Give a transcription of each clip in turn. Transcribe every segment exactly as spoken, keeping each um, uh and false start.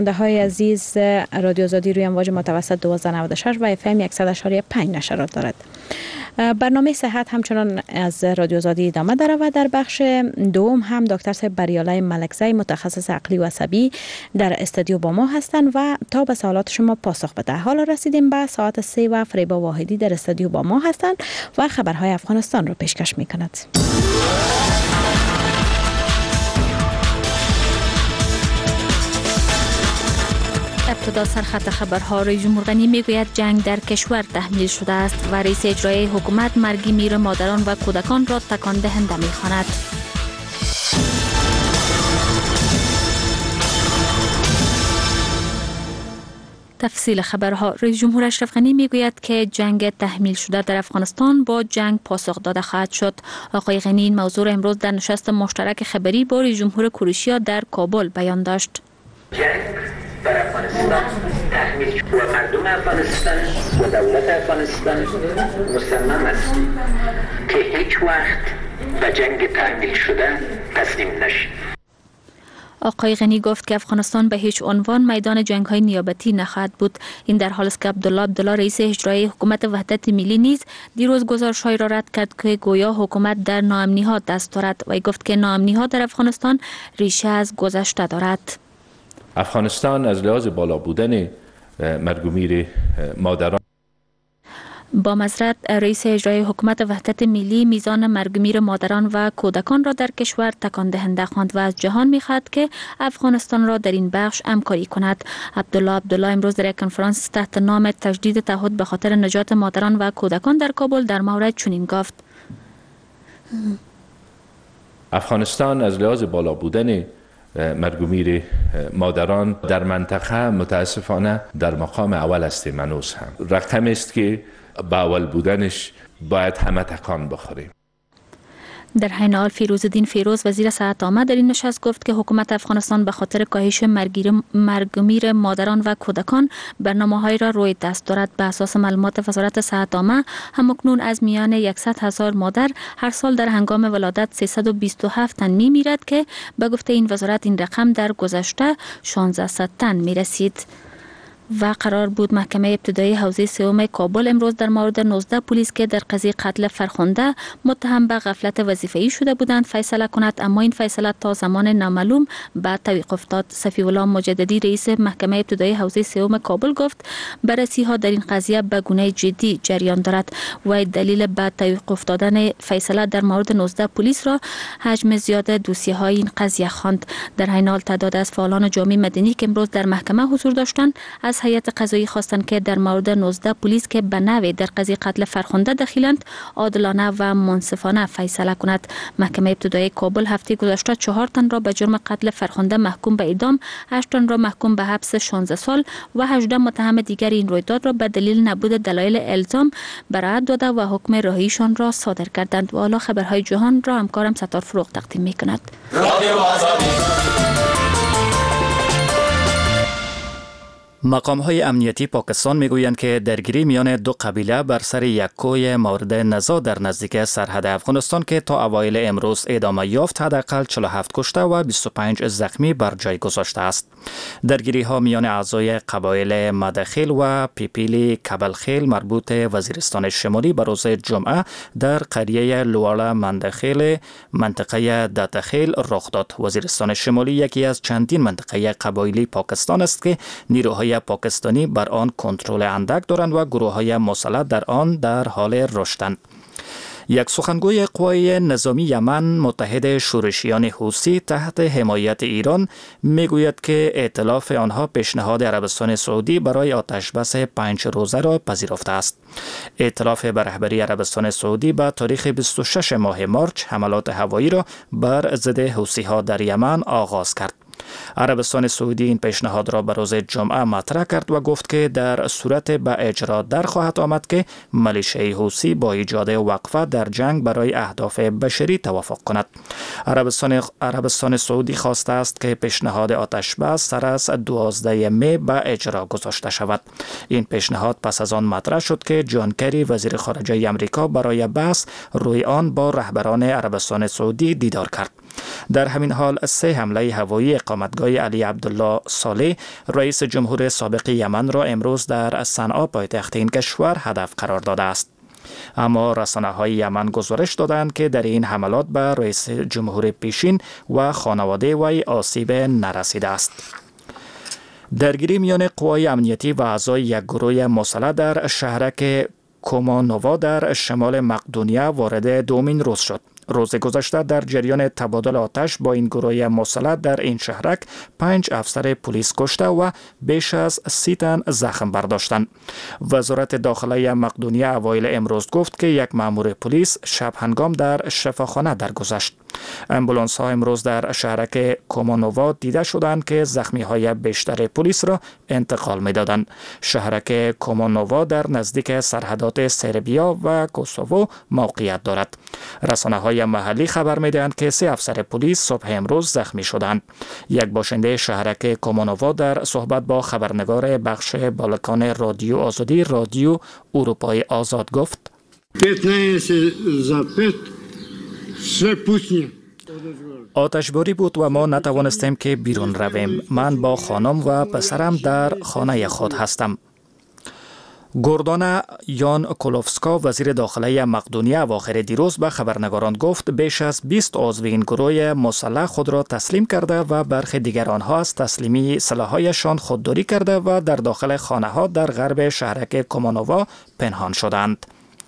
ده های عزیز، رادیو آزادی روی امواج متوسط دویست و نود و شش و اف ام صد و شش ممیز پنج نشرات دارد. برنامه صحت همچنان از رادیو آزادی ادامه داره و در بخش دوم هم دکتر صاحب بریالای ملکزی متخصص عقلی و عصبی در استودیو با ما هستند و تا به سوالات شما پاسخ بده. حالا رسیدیم به ساعت سه و فریبا واحدی در استودیو با ما هستند و خبرهای افغانستان رو پیشکش میکند. ابتدا سرخط خبرها. رئیس جمهور غنی میگوید جنگ در کشور تحمیل شده است و رئیس اجرایی حکومت مرگ میر مادران و کودکان را تکان دهنده میخواند. تفصیل خبرها. رئیس جمهور اشرف غنی میگوید که جنگ تحمیل شده در افغانستان با جنگ پاسخ داده خواهد شد. آقای غنی این موضوع را امروز در نشست مشترک خبری با رئیس جمهور کروشیا در کابل بیان داشت. جنگ در افغانستان تحمیل شد و مردم افغانستان و دولت افغانستان مصمم است که هیچ وقت به جنگ تحمیل شده تسلیم نشد. آقای غنی گفت که افغانستان به هیچ عنوان میدان جنگ‌های نیابتی نخواهد بود. این در حالی است که عبدالله عبدالله رئیس اجرایی حکومت وحدت ملی نیز دیروز گزارش‌هایی را رد کرد که گویا حکومت در ناامنی‌ها دست دارد و گفت که ناامنی‌ها در افغانستان ریشه از گذشته دارد. افغانستان از لحاظ بالا بودن مرگ و میر مادران با معذرت رئیس اجرایی حکومت وحدت ملی میزان مرگ و میر مادران و کودکان را در کشور تکان دهنده خواند و از جهان می‌خواهد که افغانستان را در این بخش همکاری کند. عبدالله عبدالله امروز در یک کنفرانس تحت نام تجدید تعهد به خاطر نجات مادران و کودکان در کابل در مورد چنین گفت: افغانستان از لحاظ بالا بودن مرگ و میر مادران در منطقه متاسفانه در مقام اول است. منوس هم رقم است که با اول بودنش باید همه تکان بخوریم. در حین حال فیروزالدین فیروز وزیر صحت عامه در این نشست گفت که حکومت افغانستان به خاطر کاهش مرگ و میر مادران و کودکان برنامه‌هایی را روی دست دارد. به اساس معلومات وزارت صحت عامه همکنون از میان صد هزار مادر هر سال در هنگام ولادت سیصد و بیست و هفت تن می میرد که به گفته این وزارت این رقم در گذشته شانزده تن می رسید. و قرار بود محکمه ابتدایی حوزه سوم کابل امروز در مورد نوزده پلیس که در قضیه قتل فرخنده متهم به غفلت وظیفه‌ای شده بودند فیصله کند، اما این فیصله تا زمان نامعلوم به تعویق افتاد. صفی الله مجددی رئیس محکمه ابتدایی حوزه سوم کابل گفت بررسی ها در این قضیه به گونه جدی جریان دارد و دلیل به تعویق افتادن فیصله در مورد نوزده پلیس را حجم زیاد دوسیه های این قضیه خواند. در حین حال تعداد از فعالان جامعه مدنی که امروز در محکمه حضور داشتند از هیئت قضایی خواستند که در مورد نوزده پلیس که به نوی در قضیه قتل فرخنده دخیلند عادلانه و منصفانه فیصله کند. محکمه ابتدایی کابل هفته گذشته چهار تن را به جرم قتل فرخنده محکوم به اعدام، هشت تن را محکوم به حبس شانزده سال و هجده متهم دیگر این رویداد را به دلیل نبود دلایل الزام براءت داده و حکم رهاییشان را صادر کردند. و حالا خبرهای جهان را همکارم ستار فروغ تقدیم می‌کند. مقام‌های امنیتی پاکستان میگویند که درگیری میان دو قبیله بر سر یک کوی مورد نزاع در نزدیک سرحد افغانستان که تا اوایل امروز ادامه یافت حداقل چهل و هفت کشته و بیست و پنج زخمی بر جای گذاشته است. درگیری ها میان اعضای قبایل مدخیل و پیپیلی کبلخیل مربوط وزیرستان شمالی به روز جمعه در قریه لوالا مندخیل منطقه داتخیل رخ داد. وزیرستان شمالی یکی از چندین منطقه قبایلی پاکستان است که نیروهای پاکستانی بر آن کنترل اندک دارند و گروه‌های مسلح در آن در حال رشدند. یک سخنگوی قوای نظامی یمن متحد شورشیان حوثی تحت حمایت ایران میگوید که ائتلاف آنها پیشنهاد عربستان سعودی برای آتشبس پنج روزه را پذیرفته است. ائتلاف به رهبری عربستان سعودی به تاریخ بیست و شش ماه مارچ حملات هوایی را بر ضد حوثی‌ها در یمن آغاز کرد. عربستان سعودی این پیشنهاد را به روز جمعه مطرح کرد و گفت که در صورت به اجرا در خواهد آمد که میلیشیای حوثی با ایجاد وقفه در جنگ برای اهداف بشری توافق کند. عربستان عربستان سعودی خواسته است که پیشنهاد آتشبس سر از دوازده می به اجرا گذاشته شود. این پیشنهاد پس از آن مطرح شد که جان کری وزیر خارجه آمریکا برای بحث روی آن با رهبران عربستان سعودی دیدار کرد. در همین حال سه حمله هوایی اقامتگاه علی عبدالله صالح رئیس جمهور سابق یمن را امروز در صنعا پایتخت این کشور هدف قرار داده است. اما رسانه‌های یمن گزارش دادند که در این حملات به رئیس جمهور پیشین و خانواده وی آسیب نرسیده است. درگیری میان قوای امنیتی و اعضای یک گروه مسلح در شهرک کومانووا در شمال مقدونیه وارد دومین روز شد. روز گذشته در جریان تبادل آتش با این گروه مسلح در این شهرک پنج افسر پلیس کشته و بیش از سی تن زخم برداشتند. وزارت داخلی مقدونیه اوایل امروز گفت که یک مأمور پلیس شب هنگام در شفاخانه درگذشت. امبولانس ها امروز در شهرک کومانووا دیده شدند که زخمی های بیشتر پلیس را انتقال می دادند. شهرک کومانووا در نزدیک سرحدات سربیا و کوسوو موقعیت دارد. رسانه های محلی خبر می دهند که سه افسر پلیس صبح امروز زخمی شدند. یک باشنده شهرک کومانووا در صحبت با خبرنگار بخش بالکان رادیو آزادی رادیو اروپای آزاد گفت: آتشباری بود و ما نتوانستیم که بیرون رویم. من با خانم و پسرم در خانه خود هستم. گوردانا یان کولوفسکا وزیر داخلی مقدونیه اواخر دیروز به خبرنگاران گفت بیش از بیست عضو این گروه مسلح خود را تسلیم کرده و برخی دیگر آنها از تسلیمی سلاح‌هایشان خودداری کرده و در داخل خانه‌ها در غرب شهرک کومانووا پنهان شدند.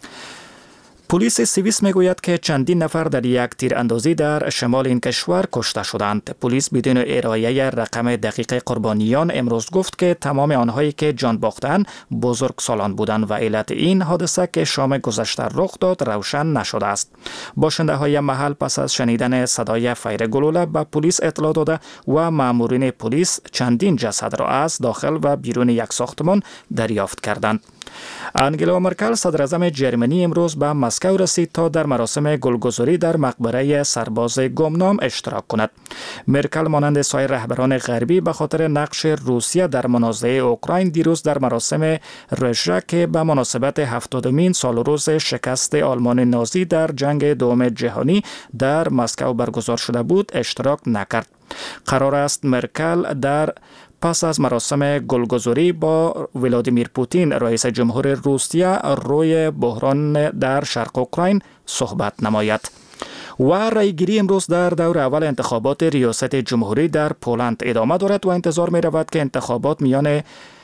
پلیس سوئیس میگوید که چندین نفر در یک تیراندازی در شمال این کشور کشته شدند. پلیس بدون ارائه رقم دقیق قربانیان امروز گفت که تمام آنهایی که جان باختند بزرگسالان بودند و علت این حادثه که شام گذشته رخ داد روشن نشده است. باشنده های محل پس از شنیدن صدای فیر گلوله به پلیس اطلاع داده و مامورین پلیس چندین جسد را از داخل و بیرون یک ساختمان دریافت کردند. انگلا مرکل صدر اعظم جرمنی امروز به مسکو رسید تا در مراسم گلگذاری در مقبره سرباز گمنام اشتراک کند. مرکل مانند سایر رهبران غربی به خاطر نقش روسیه در منازعه اوکراین دیروز در مراسم رژه که به مناسبت هفتادمین سال روز شکست آلمان نازی در جنگ دوم جهانی در مسکو برگزار شده بود اشتراک نکرد. قرار است مرکل در پس از مراسم گلگذاری با ولادیمیر پوتین رئیس جمهور روسیه روی بحران در شرق اوکراین صحبت نماید. و رایگیری امروز در دور اول انتخابات ریاست جمهوری در پولند ادامه دارد و انتظار می رود که انتخابات میان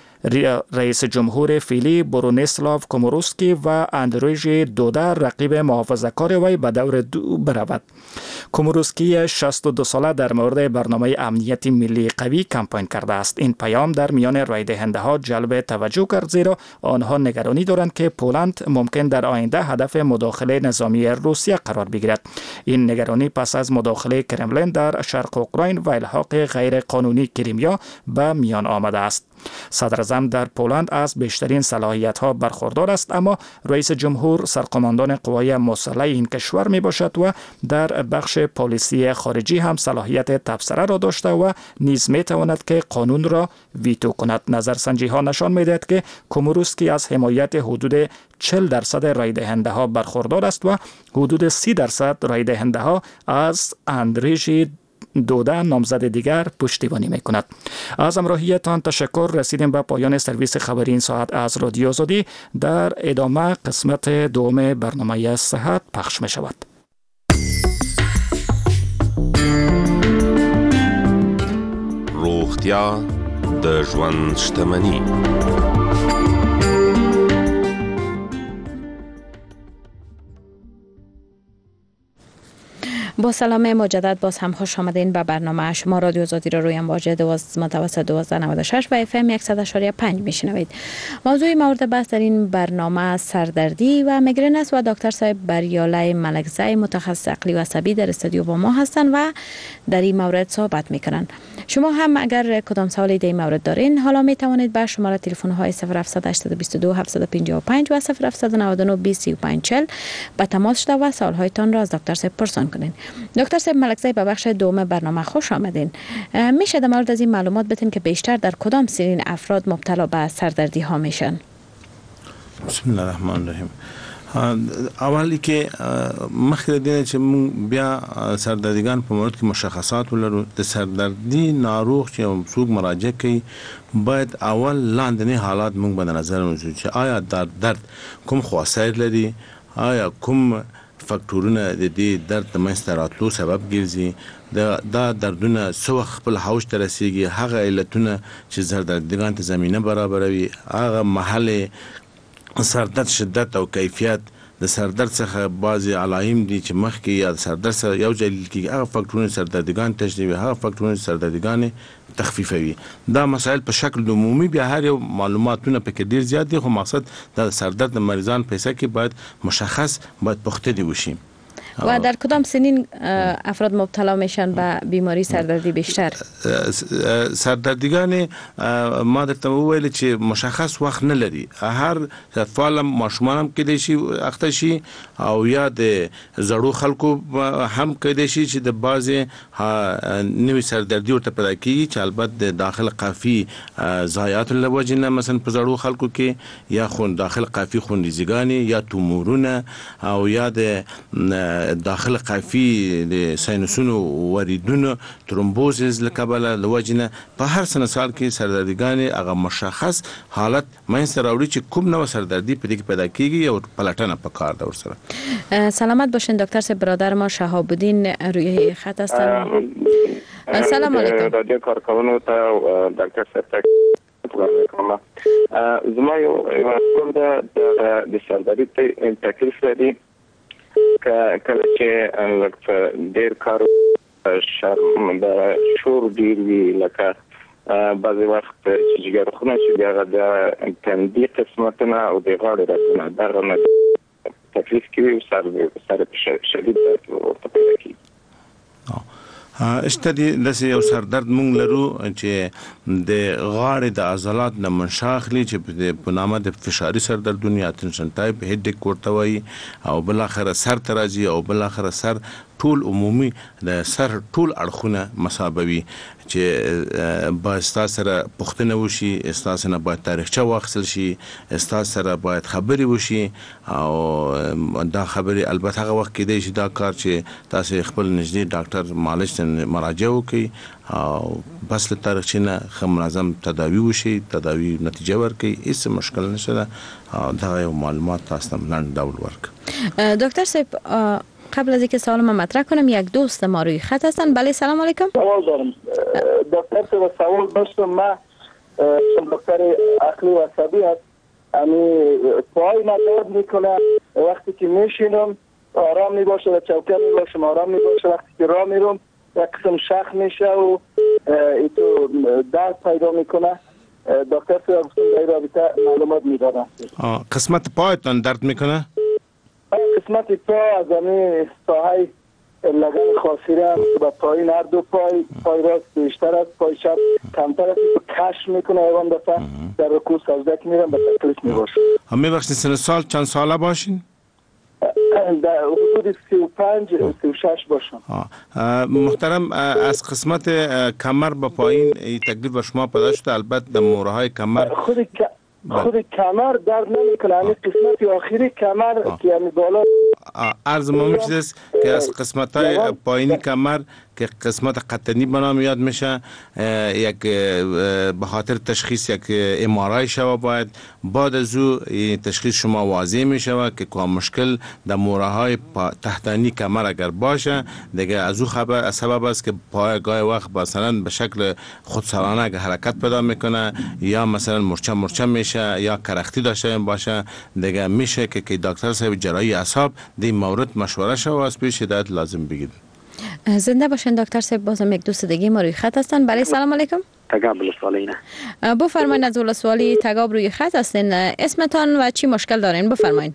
رئیس جمهور فعلی برونیسلاو کوموروسکی و اندروژ دودا رقیب محافظه‌کار وی به دور دو برود. کوموروسکی شصت و دو ساله در مورد برنامه امنیت ملی قوی کمپاین کرده است. این پیام در میان رای دهنده ها جلب توجه کرد زیرا آنها نگرانی دارند که پولند ممکن در آینده هدف مداخله نظامی روسیه قرار بگیرد. این نگرانی پس از مداخله کرملین در شرق اوکراین و الحاق غیر قانونی کریمیا به میان آمده است. صدر اعظم در پولند از بیشترین صلاحیت‌ها برخوردار است، اما رئیس جمهور سرقماندان قوای مسلح این کشور می باشد و در بخش پالیسی خارجی هم صلاحیت تبصره را داشته و نیز می تواند که قانون را ویتو کند. نظرسنجی ها نشان می دهد که کوموروسکی از حمایت حدود چهل درصد رای دهنده ها برخوردار است و حدود سی درصد رای دهنده ها از اندروژ دودا نامزد دیگر پشتیبانی میکند. از همراهیتان تشکر. رسیدیم به پایان سرویس خبری این ساعت از رادیو آزادی. در ادامه قسمت دوم برنامه صحت پخش می شود. روغتیا د ژوند شتمني. با سلام مجدد باز هم خوش آمدین به برنامه شما رادیو آزادی را روی امواج متوسط دوازده نود و شش و اف ام صد و شش و پنج میشنوید. موضوع مورد بحث در این برنامه سردردی و میگرن است و دکتر صاحب بریاله ملکزی متخصص عقلی و عصبی در استودیو با ما هستند و در این مورد صحبت میکنن. شما هم اگر کدام سوالی در این مورد دارین حالا می توانید به شماره تلفن های صفر هفت هشت دو دو هفت پنج پنج و صفر هفت نه نه بیست سی و پنج چهل به تماس شده و سوال هایتان را از دکتر صاحب پرسان کنین. دکتر صاحب ملکزی به بخش دوم برنامه خوش آمدین. میشه در مورد از این معلومات بدین که بیشتر در کدام سنین افراد مبتلا به سردردی ها میشن؟ بسم الله الرحمن الرحیم. اولی کې مخکې دینه چې موږ بیا سردردګان په مورد کې مشخصات ولرو د سردردي ناروغ چې څوک مراجعه کوي باید اول لاندنی حالات موږ به نظر ونیسو چې آیا در درد کوم خواصیر لري، آیا کوم فاکتورونه د دې درد د منځته راتلو سبب ګرځي، د دا دردونه څو وخت خپل حوج ته رسیږي، هغه علتونه چې سردردګان ته زمینه برابروي، هغه محل سردرد شدت او کیفیت، د سردرد څخه بعضی علایم دي چې مخکې یا د سردرد سره یو ځای لیدل کېږي، هغه فاکتورونه سردردګان تشدیدوي، هغه فاکتورونه سردردګان تخفیفوي. دا مسائل په شکل د عمومي بیا هر یو معلوماتونه پکې ډیر زیات دي، خو مقصد د سردرد د مریضان په حصه کې باید مشخص باید پخته دی وشي. و در کدام سنین افراد مبتلا میشن به بیماری سردردی بیشتر؟ سردردگان ما درته وویل چې مشخص وخت نه لري، هر اطفال ماشومان هم کېدای شي اخته شي او یا د زړو خلکو هم کېدای شي چې د بعضې نوې سردردي ورته پیدا کېږي چې البته د داخل قافي ضایعات له وجې نه مثلا په زړو خلکو کې یا خون داخل قافي خونریزګانې یا تومورونه او یا د داخل قافي د ساینسونو وریدونو ترومبوزز لکبله لوجنه په هر سن سال کې سردردګانې هغه مشخص حالت منځ راوړي چې کوم نوع سردردی په دې کې پیدا کیږي او پلټنه پکار ده ورسره. سلامت باشین دکتر صاحب، برادر ما شهاب الدین روی خط هستن. سلام علیکم. رادیو کارکونو ته دکتر صاحب زما یو ورکول ده د سردردی تکلیف لري که کله چې لکه ډیر کار شرم د شور ډیر وي، لکه بعضې وخت چې جګرخونه چې بیا د تندي قسمتونه او د غاړې رګونه دغه نه تکلیف کوي او سر شدید درد ورته پیدا کېږي. اشته دي داسې یو سردرد مونږ لرو چې د غاړې د عضلات نه منشا اخلي چې په نامه د فشاري سردردونه یا ټنشن ټایپ هډیک ورته وایي، او بالاخره سر ته راځي او بالاخره سر ټول عمومي د سر ټول اړخونه مسابوي چې باید ستاسو سره پوښتنه وشي، ستاسو نه باید تاریخچه واخیستل شي، ستاسو سره باید خبرې وشي او دا خبرې البته هغه وخت کېدای شي دا کار چې تاسو خپل نږدې ډاکټر معالج ته مراجعه وکړئ او بس له تاریخچې نه ښه منظم تداوي وشي، تداوي نتیجه ورکړي، هیڅ مشکل نشته ده. دا یو معلومات تاسو ته لنډ ډول ورکړم. دکتر صاحب قبل از اینکه سوال ما مطرح کنم یک دوست ما روی خط هستن. بله سلام علیکم. سوال دارم دکتر صاحب، سوال داشتم. ما دکتر عقلی و عصبی هست، امی پای ما درد میکنه وقتی که میشینم آرام میباشه و چوکر میباشم آرام میباشه، وقتی که راه میرم یک قسم شخ میشه و ایتو درد پیدا میکنه. دکتر صاحب در رابطه معلومات میدادن. قسمت پایتان درد میکنه؟ قسمت پا از همین ساحه لگن خاصیره با پایین هر دو پای، پای راست بیشتر است، پای چپ کمتر است، کش میکنه ایوان دفعه در رکوع سجده که میرم به تکلیف میباشه. همه بخشی سن سال چند ساله باشین؟ در حدود سی و پنج سی و شش باشم. محترم، از قسمت کمر به پایین تکلیف به شما پیدا شده؟ البته در مورهای کمر خود خود کمر درد نمیکنه، همین قسمت آخری کمر که همین بالا عرض ما میشه که از قسمت های پایینی کمر که قسمت قطنی بنام یاد میشه، یک به خاطر تشخیص یک ام آر آی شوه باید بعد از او تشخیص شما واضح میشه که کوم مشکل در موره های تحتانی کمر اگر باشه دیگه از او خبر سبب است که پای گای وقت مثلا به شکل خودسرانه حرکت پیدا میکنه یا مثلا مرچه مرچه میشه یا کرختی داشته باشه، دیگه میشه که که دکتر صاحب جراحی اعصاب در مورد مشوره شوه از پیش هدایت لازم بگیرید. زنده باشین دکتر صاحب. بازم یک دوست دیگه ما روی خط هستن. بله سلام علیکم. تگاب بلسوالینه. بفرمایید از ولسوالی تگاب روی خط هستین. اسمتان و چی مشکل دارین بفرمایید.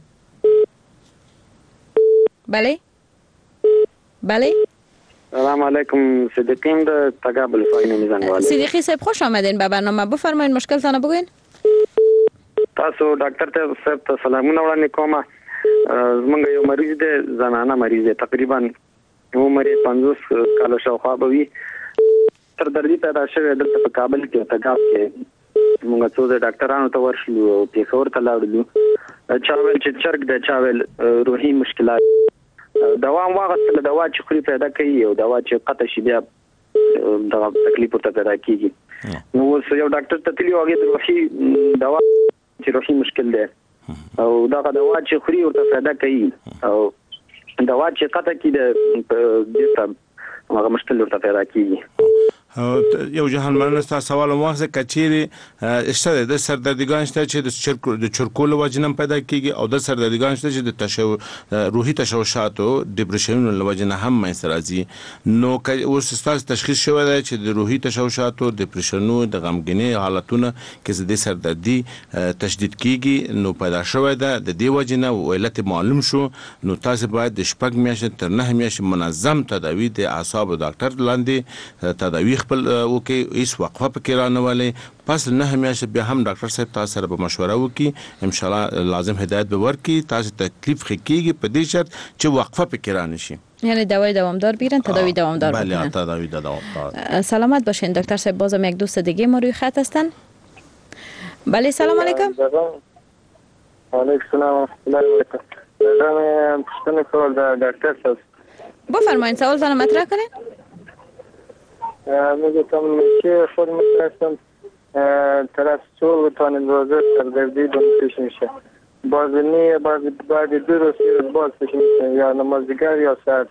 بله بله سلام علیکم. صدیقیم ده تگاب بلسوالینه میزنوالی. صدیقی صاحب خوش آمدین به برنامه. بفرمایید مشکلتان بگوین. تاسو ډاکټر ته صاحب ته سلامونه وړاندې کوم. زمونږ یو مریض دی، زنانه مریض دی، تقریبا عمر یې پنځوس کاله شاوخوا به وي. سردردي پیدا شوې دلته په کابل کې تګاب کې. موږ څو ځای ډاکټرانو ته ورشلو او پېښور ته لاړلو. چاول چې چرګ د چاول روحي مشکلات دوام واغستل دوا چې خوري پیدا کوي او دوا چې قطع شي بیا دا تکلیف ورته پیدا کیږي نو اوس یو ډاکټر ته تللی وګړي د روحي دوا چې روحي مشکل دی او دا دوا چې خوري ورته پیدا کوي او دوا چې قطع کی د دې هغه مشکل ورته پیدا کیږي یو جهان مننه تاسو سوال موخه کچيري شته د سردردګان شته چې د چرکو د چرکول وجنم پیدا کیږي او د سردردګان شته چې د تشو روحي تشوشات او ډیپریشن لوجنه هم مې راځي نو اوس تاسو تشخیص شوی دی چې د روحي تشوشات او ډیپریشن او د غمګینی حالتونه کې د سردردي تشدید کیږي نو پیدا شوی دی د دې وجنه علت معلوم شو نو تاسو باید د شپږ میاشتې تر نه میاشتې منظم تداوی د اعصاب ډاکټر لاندې تداوی خپل وکي هیڅ وقفه پکې را نه ولې پس نه همیشه بیا هم ډاکټر صاحب تاسو سره به مشوره وکي ان شاء الله لازم هدایت به ورکي تاسو تکلیف خکېږي په دې شرط چې وقفه پکې را نشي یعنی دوای دوامدار بیرن تداوی دوامدار بله بله تداوی دوامدار سلامت باشین دکتر صاحب بازم یک دوست دیگه ما روی خط هستن بله سلام علیکم علیکم السلام من پوښتنه کول د ډاکټر صاحب بفرمایید سوالتان مطرح کنین میگم که خود میتونستم طرف چول بتوانید روزه سردردی دون پیش میشه بعضی نیه بعضی بعد دو روز باز پیش میشه یا نمازدیگر یا سر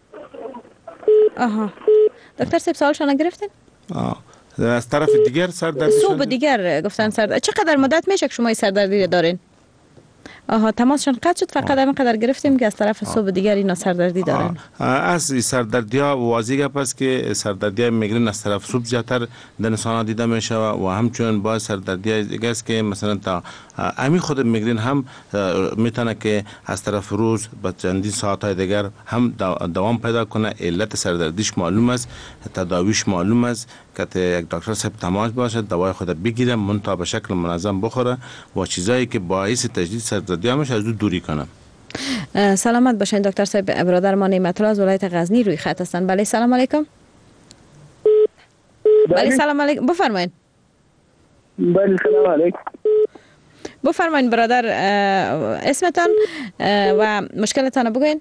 آها دکتر صاحب سوالشان نگرفتین؟ آه از طرف دیگر سردردی صبح دیگر گفتن سردردی چقدر مدت میشه که شما سردردی دارین؟ آها تماسشون قطع شد فقط همین قدر گرفتیم که از طرف صبح دیگر اینا سردردی دارن از سردردی ها واضح گپ است که سردردی میگرین از طرف صبح زیاتر در انسان دیده میشه و همچنین با سردردی دیگه است که مثلا تا امی خود میگرین هم میتونه که از طرف روز با چندین ساعت های دیگر هم دوام پیدا کنه علت سردردیش معلوم است تداویش معلوم است که یک دکتر صاحب تماس باشه دوای خود بگیره منتها به شکل منظم بخوره و چیزایی که باعث تجدید سردردی همش از دو دوری کنه. سلامت باشین دکتر صاحب برادر ما نعمت الله از ولایت غزنی روی خط هستن. بله سلام علیکم. بله سلام علیکم بفرمایید. بله سلام علیکم. بفرمایید برادر اسمتان و مشکلتان بگوین.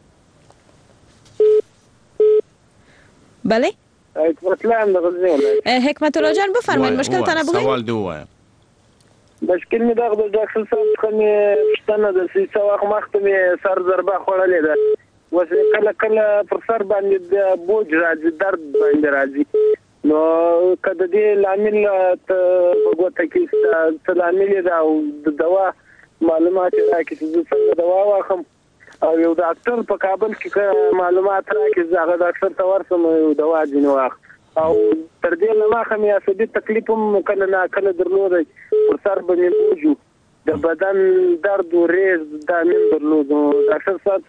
بله حکمت الله هم دغه حکمت الله جان بفرمایید مشکلتان بگوین. سوال دی وایم. مشکل می دغه د ډاکټر صاحب څخه می پښتنه د سیسه واخ مخت می سر ضربه خوړلې ده وس کله کله پر سر باندې د بوج راځي درد باندې راځي نو کله دې لامل ته وګورئ چې څه لامل ده او د دوا معلومات راکړي چې څنګه دوا واخم او یو ډاکټر په کابل کې معلومات راکړي چې هغه ډاکټر ته ورسم یو دوا ځینې واخ او تر دې نه ماخه مې اسدي تکلیف هم کله نه کله درلود پر سر باندې بوجو د بدن درد او ریز د نن درلود ډاکټر صاحب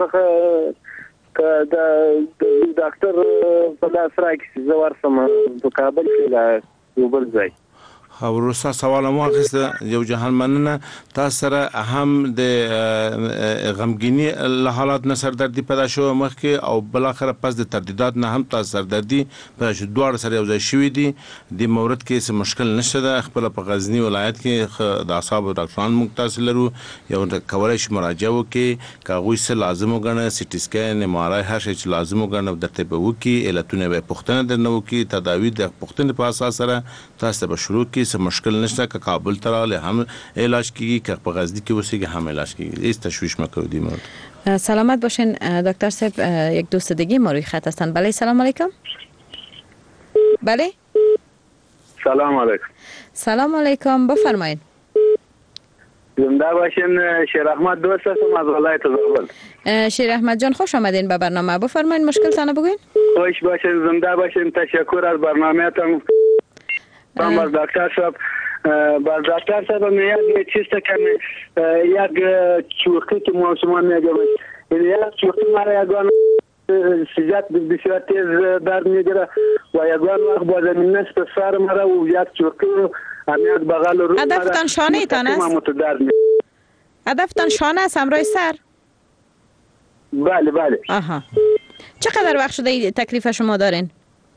څخه د ډاکټر په لاس راکړي زه ورسم په کابل کې یو بل ځای او روسا سوال مو اخیسته یو جهان مننه تاسو سره هم د غمګینی له حالات نه سردردي پیدا شو مخکې او بل اخر پس د تردیدات نه هم تاسو سردردي پیدا شو دوه سره یو ځای شوې دي د مورد کې څه مشکل نشته ده خپل په غزنی ولایت کې د اعصاب ډاکټران مختص لرو یو کولای شي مراجعه وکړي کاغوي څه لازم وګڼه سی ټي سکین ام ار آی هر شي چې لازم وګڼه د طب وکي علتونه به پښتنه درنه وکي تداوی د پښتنه په اساس سره تاسو به شروع کی څه مشکل نشته که کابل تراله هم علاج کیږي که په غزنی کې وسیږي هم علاج کیږي هیڅ تشویش مکو دی مورد سلامت باشین دکتر صاحب یک دوست دیگه ما روی خط هستن. بله سلام علیکم. بله سلام علیکم. سلام علیکم بفرمایید. زنده باشین شیر احمد دوست هستم از ولایت زابل. شیر احمد جان خوش آمدین به برنامه بفرمایید مشکلتان بگوین. خوش باشین زنده باشین تشکر از برنامه‌تان. با دکتر صاحب با دکتر صاحب میاد یه چیز که یک چوخی که موسمان میگم یک چوخی مرا یگان سیزت بسیار تیز درد میگیره و یگان وقت با زمین نصف سر مرا و یک چوخی همیاد بغل رو هدفتان شانه ایتان است؟ هدفتان شانه است همراه سر؟ بله بله. آها چقدر وقت شده تکلیف شما دارین؟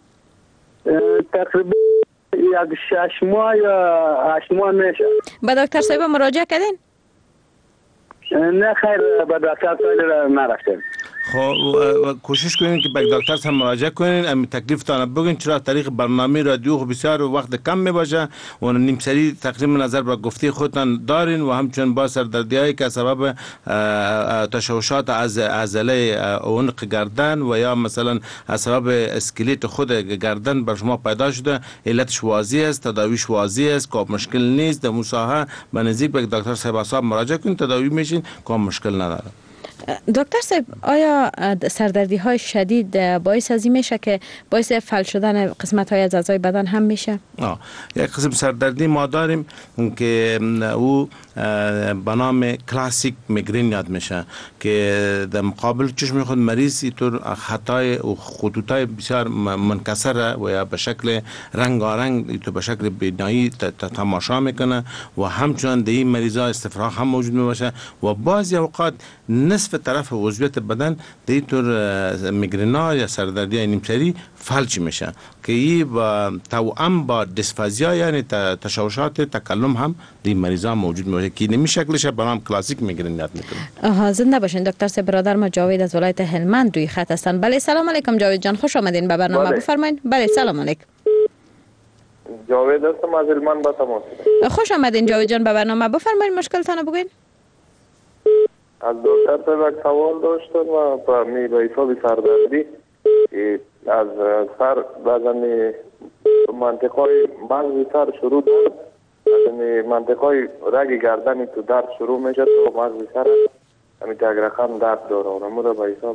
تقریبا یک شش ماه یا هشت ماه میشه. با دکتر صاحب مراجعه کردین؟ نه خیر به دکتر سایل نرفتیم. خب کوشش کنین که به دکتر هم مراجعه کنین، امی تکلیفتان بگین، چرا طریق برنامه رادیو خب بسیار وقت کم می باشه و نیم سری تقریبا نظر به گفته خودتان دارین و همچنین با سردردی هایی که سبب تشوشات از عضله عنق گردن و یا مثلا از سبب اسکلت خود گردن بر شما پیدا شده، علتش واضح است، تداویش واضح است، که مشکل نیست. در مساحه به نزدیک به دکتر صاحب اعصاب مراجعه کنین، تداوی میشین که مشکل نداره. دکتر صاحب آیا سردردی های شدید باعث از این میشه که باعث فلج شدن قسمت های از اعضای بدن هم میشه؟ آه. یک قسم سردردی ما داریم که او به نام کلاسیک میگرین یاد میشه که در مقابل چشم خود مریض اینطور خطای و خطوطای بسیار منکسره و یا به شکل رنگارنگ اینطور به شکل بینایی تماشا میکنه و همچنان در این مریضا استفراغ هم موجود میباشه و بعضی اوقات نصف طرف عضویت بدن در اینطور میگرینا یا سردردی های نیمسری فلج میشه که این با توأم با دیسفازیا یعنی تشوشات تکلم هم در مریضا موجود میشه که نمی شکلش به نام کلاسیک میگرین یاد میکنه. آها زنده باشین دکتر صاحب. برادر ما جاوید از ولایت هلمند روی خط هستن. بله سلام علیکم جاوید جان، خوش آمدین به برنامه. بله. بفرمایید. بله سلام علیکم. جاوید هستم از هلمند با تماس. خوش آمدین جاوید جان به برنامه. بفرمایید مشکلتان بگوین. از دکتر صاحب یک سوال داشتم و به می به حساب سردردی از سر بعضی منطقه مغز سر شروع درد، از منطقه رگ گردن تو درد شروع میشه تو مغز سر همین تگرخم درد داره و نموده به حساب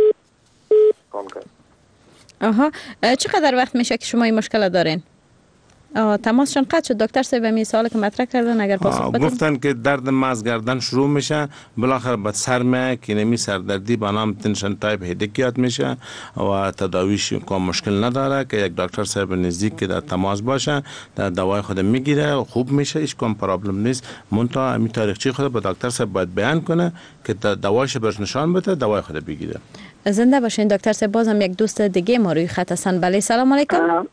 کام کرد. آها چقدر وقت میشه که شما این مشکل دارین؟ تماسشون قطع شد. دکتر صاحب می سوال که مطرح کردن اگر پاسخ بدین. گفتن که درد مغز گردن شروع میشه بالاخره به سر میاد که نمی سردردی به نام تنشن تایپ هدیک یاد میشه و تداویش کوم مشکل نداره که یک دکتر صاحب نزدیک که در تماس باشه در دوای خود میگیره و خوب میشه، هیچ کوم پرابلم نیست. منتها همین تاریخچه خود به دکتر صاحب باید بیان کنه که دوایش برش نشان بده دوای خود بگیره. زنده باشین دکتر صاحب. بازم یک دوست دیگه ما روی خط هستن. بله سلام علیکم.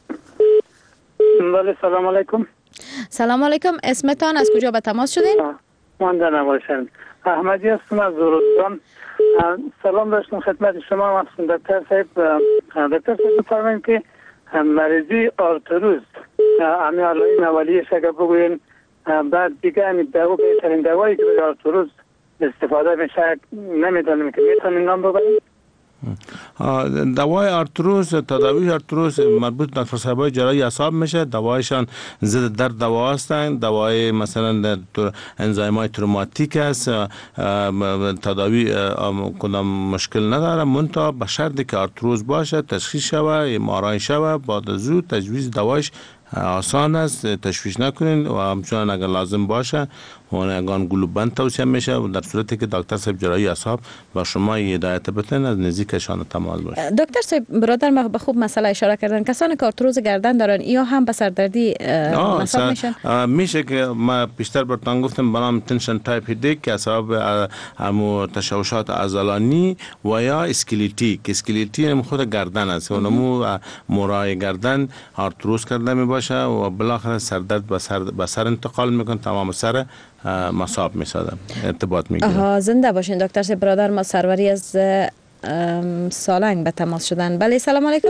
بله سلام علیکم. سلام علیکم. اسمتان از کجا به تماس شدین؟ من در نواشن احمدی هستم از زورستان. سلام داشتم خدمت شما هستم دکتر صاحب. دکتر صاحب بفرمایید که مریضی آرتروز امی علائم اولیه اگر بگوین بعد دیگه امی دوا بهترین دوایی که به آرتروز استفاده میشه نمیدونم که میتونین نام ببرید؟ دوای آرتروز، تداوی آرتروز مربوط به دکتر صاحبای جراحی اعصاب میشه. دوایشان ضد درد دوا هستند. دوای مثلا انزایمای تروماتیک است. تداوی کدام مشکل نداره منتها به شرطی که آرتروز باشه تشخیص شوه مارای شوه بعد زود تجویز دوایش آسان است. تشویش نکنین و همچنان اگر لازم باشه اون گلوبند توصیه میشه و در صورتی که دکتر صاحب جراحی اعصاب با شما هدایت بتن از نزدیکشان تماس باشه. دکتر صاحب برادر ما به خوب مسئله اشاره کردن. کسانی که آرتروز گردن دارن یا هم به سردردی مصاب میشن؟ میشه که ما بیشتر براتون گفتم به نام تنشن تایپ هدیک که سبب همو تشوشات عضلانی و یا اسکلیتی که اسکلیتی هم خود گردن است و نمو مورای گردن آرتروز کرده می باشه و بالاخره سردرد به سر به سر انتقال میکنه، تمام سر مصاب میسازه، ارتباط میگیره. آها زنده باشین دکتر صاحب. برادر ما سروری از سالنگ به تماس شدن. بله سلام علیکم.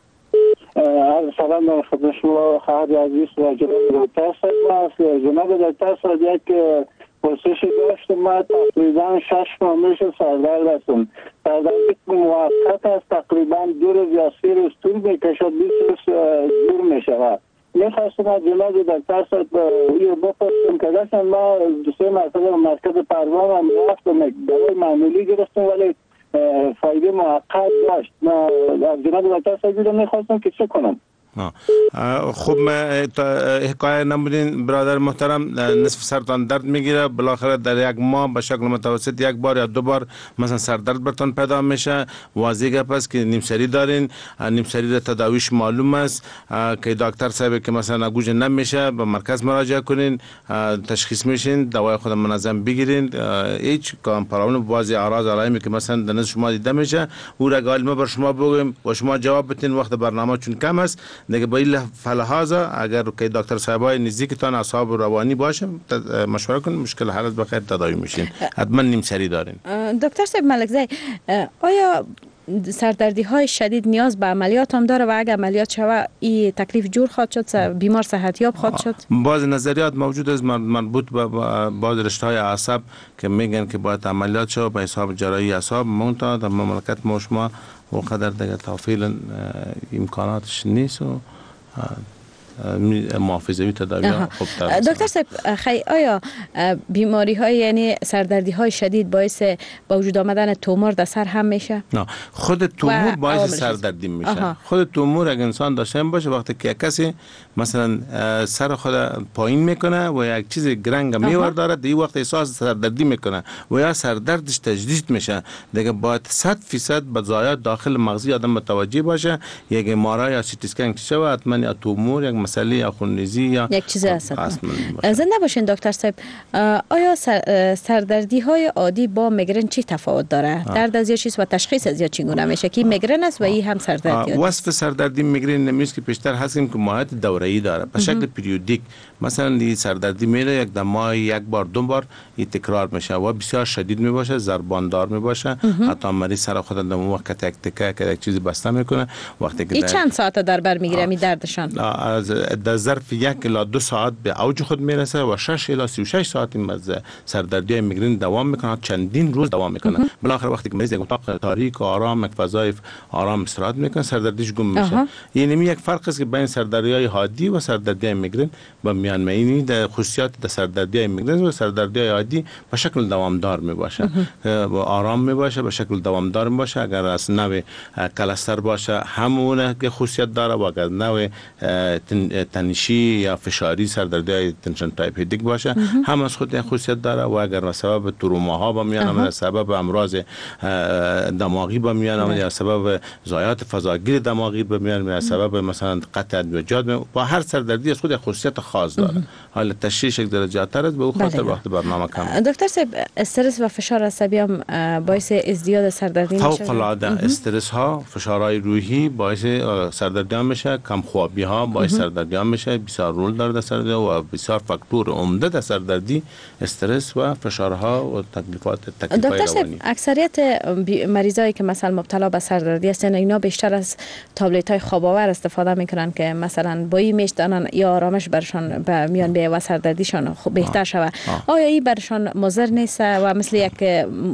سلام خدمت شما خواهر عزیز و جناب دکتر صاحب. جناب دکتر صاحب یک پرسشی داشتم. ما تقریبا شش ماه میشه سردرد هستم. سردرد موقت است، تقریبا دو روز یا سه روز طول میکشه، بیست روز دور میشه. میخواستم از جناب دکتر صاحب یه بپرسم که داشتم ما دو سه مرتبه مرکز پروان هم رفتم، دوای معمولی گرفتم ولی فایده موقت داشت. ما از جناب دکتر صاحب میخواستم که چه کنم؟ خب حکایت نمودین برادر محترم. نصف سرتان درد میگیره، بالاخره در یک ماه به شکل متوسط یک بار یا دو بار مثلا سردرد برتان پیدا میشه. واضح گپ است که نیمسری دارین. نیمسری را تداویش معلوم است که دکتر صاحب که مثلا گوش نمیشه به مرکز مراجعه کنین، تشخیص میشین، دوای خود منظم بگیرین. هیچ کام پرابلم واضح اعراض علائمی که مثلا در نزد شما دیده میشه او را گالمه بر شما بگیم و شما جواب بتین وقت برنامه چون کم است دیگه با این فلحاظ اگر که دکتر صاحبای نزدیکتان اعصاب روانی باشه مشوره کنید، مشکل حل بخیر تداوی میشین. حتما نیم سری دارین. دکتر صاحب ملکزی، آیا سردردی های شدید نیاز به عملیات هم داره و اگر عملیات شود این تکلیف جور خواهد شد، بیمار صحتیاب خواهد شد؟ بعض نظریات موجود است مربوط به بعض رشته های اعصاب که میگن که باید عملیات شود به حساب جراحی اعصاب. منتها در مملکت ما شما وقدر دیگه توفیل امکاناتش نیست و محافظوی تداوی خوب تر. دکتر صاحب خی آیا بیماری های یعنی سردردی های شدید باعث با وجود آمدن تومور در سر هم میشه؟ نه، خود تومور باعث سردردی میشه. آها. خود تومور اگه انسان داشته باشه وقتی که کسی مثلا سر خود پایین میکنه و یک چیز گرنگ میورداره دی وقت احساس سردردی میکنه و یا سردردش تجدید میشه، دیگه باید صد درصد به ضایعات داخل مغزی آدم متوجه باشه. یک ام آر آی یا سی تی اسکن شود حتما یا تومور یک مسئله یا خونریزی یا یک چیز هست. زنده باشین دکتر صاحب. آیا سردردی های عادی با میگرن چی تفاوت داره؟ درد از یا چیز و تشخیص از یا چگونه میشه که میگرن است و این هم سردردی؟ وصف سردردی میگرن نمیشه که پیشتر هستیم که ماهیت دوره‌ای داره به شکل پریودیک. مثلا این سردردی میره یک دمای یک بار دو بار این تکرار میشه و بسیار شدید میباشه، ضرباندار میباشه. حتی مریض سر خود در وقت تک تک یک چیزی بسته میکنه. وقتی که این چند ساعت در بر میگیره می دردشان؟ از در ظرف یک الی دو ساعت به اوج خود میرسه و شش الی سی و شش ساعت این سردردی میگرن دوام میکنه، چندین روز دوام میکنه. بالاخره وقتی که مریض یک اتاق تاریک و آرام، یک فضای آرام استراحت میکنه، سردردیش گم میشه. یعنی یک فرق است که بین سردردی عادی و سردردی میگرن با میان میانی در خصوصیات در سردردی میگرن و سردردی عادی به شکل دوامدار میباشه و آرام میباشه، به شکل دوامدار میباشه. اگر از نوع کلستر باشه همون که خصوصیت داره و اگر نوع تنشی یا فشاری سردردی تنشن تایپ دیگ باشه هم از خود خصوصیت داره و اگر سبب تروماها با میان آمده، سبب امراض دماغی با میان آمده یا سبب ضایعات فضاگیر دماغی با میان آمده، سبب مثلا قطع ادویه‌جات با هر سردردی از خود خصوصیت خاص داره. حالا تشخیص یک درجه تر است به اون خاطر وقت برنامه کم. دکتر صاحب استرس و فشار عصبی هم باعث ازدیاد سردردی میشه؟ فوق العاده استرس ها، فشارهای روحی باعث سردردی میشه، کم خوابی ها باعث سردردی میشه. بسیار رول داره در سردردی و بسیار فاکتور عمده در سردردی استرس و فشارها و تکلیفات تکلیفات دکتر صاحب اکثریت مریضایی که مثلا مبتلا به سردردی هستن اینا بیشتر از تابلت های خواب آور استفاده میکنن که مثلا با این میشدن یا آرامش برشان به میان بیه و سردردیشان خوب بهتر شوه. آیا این برشان مضر نیست و مثل یک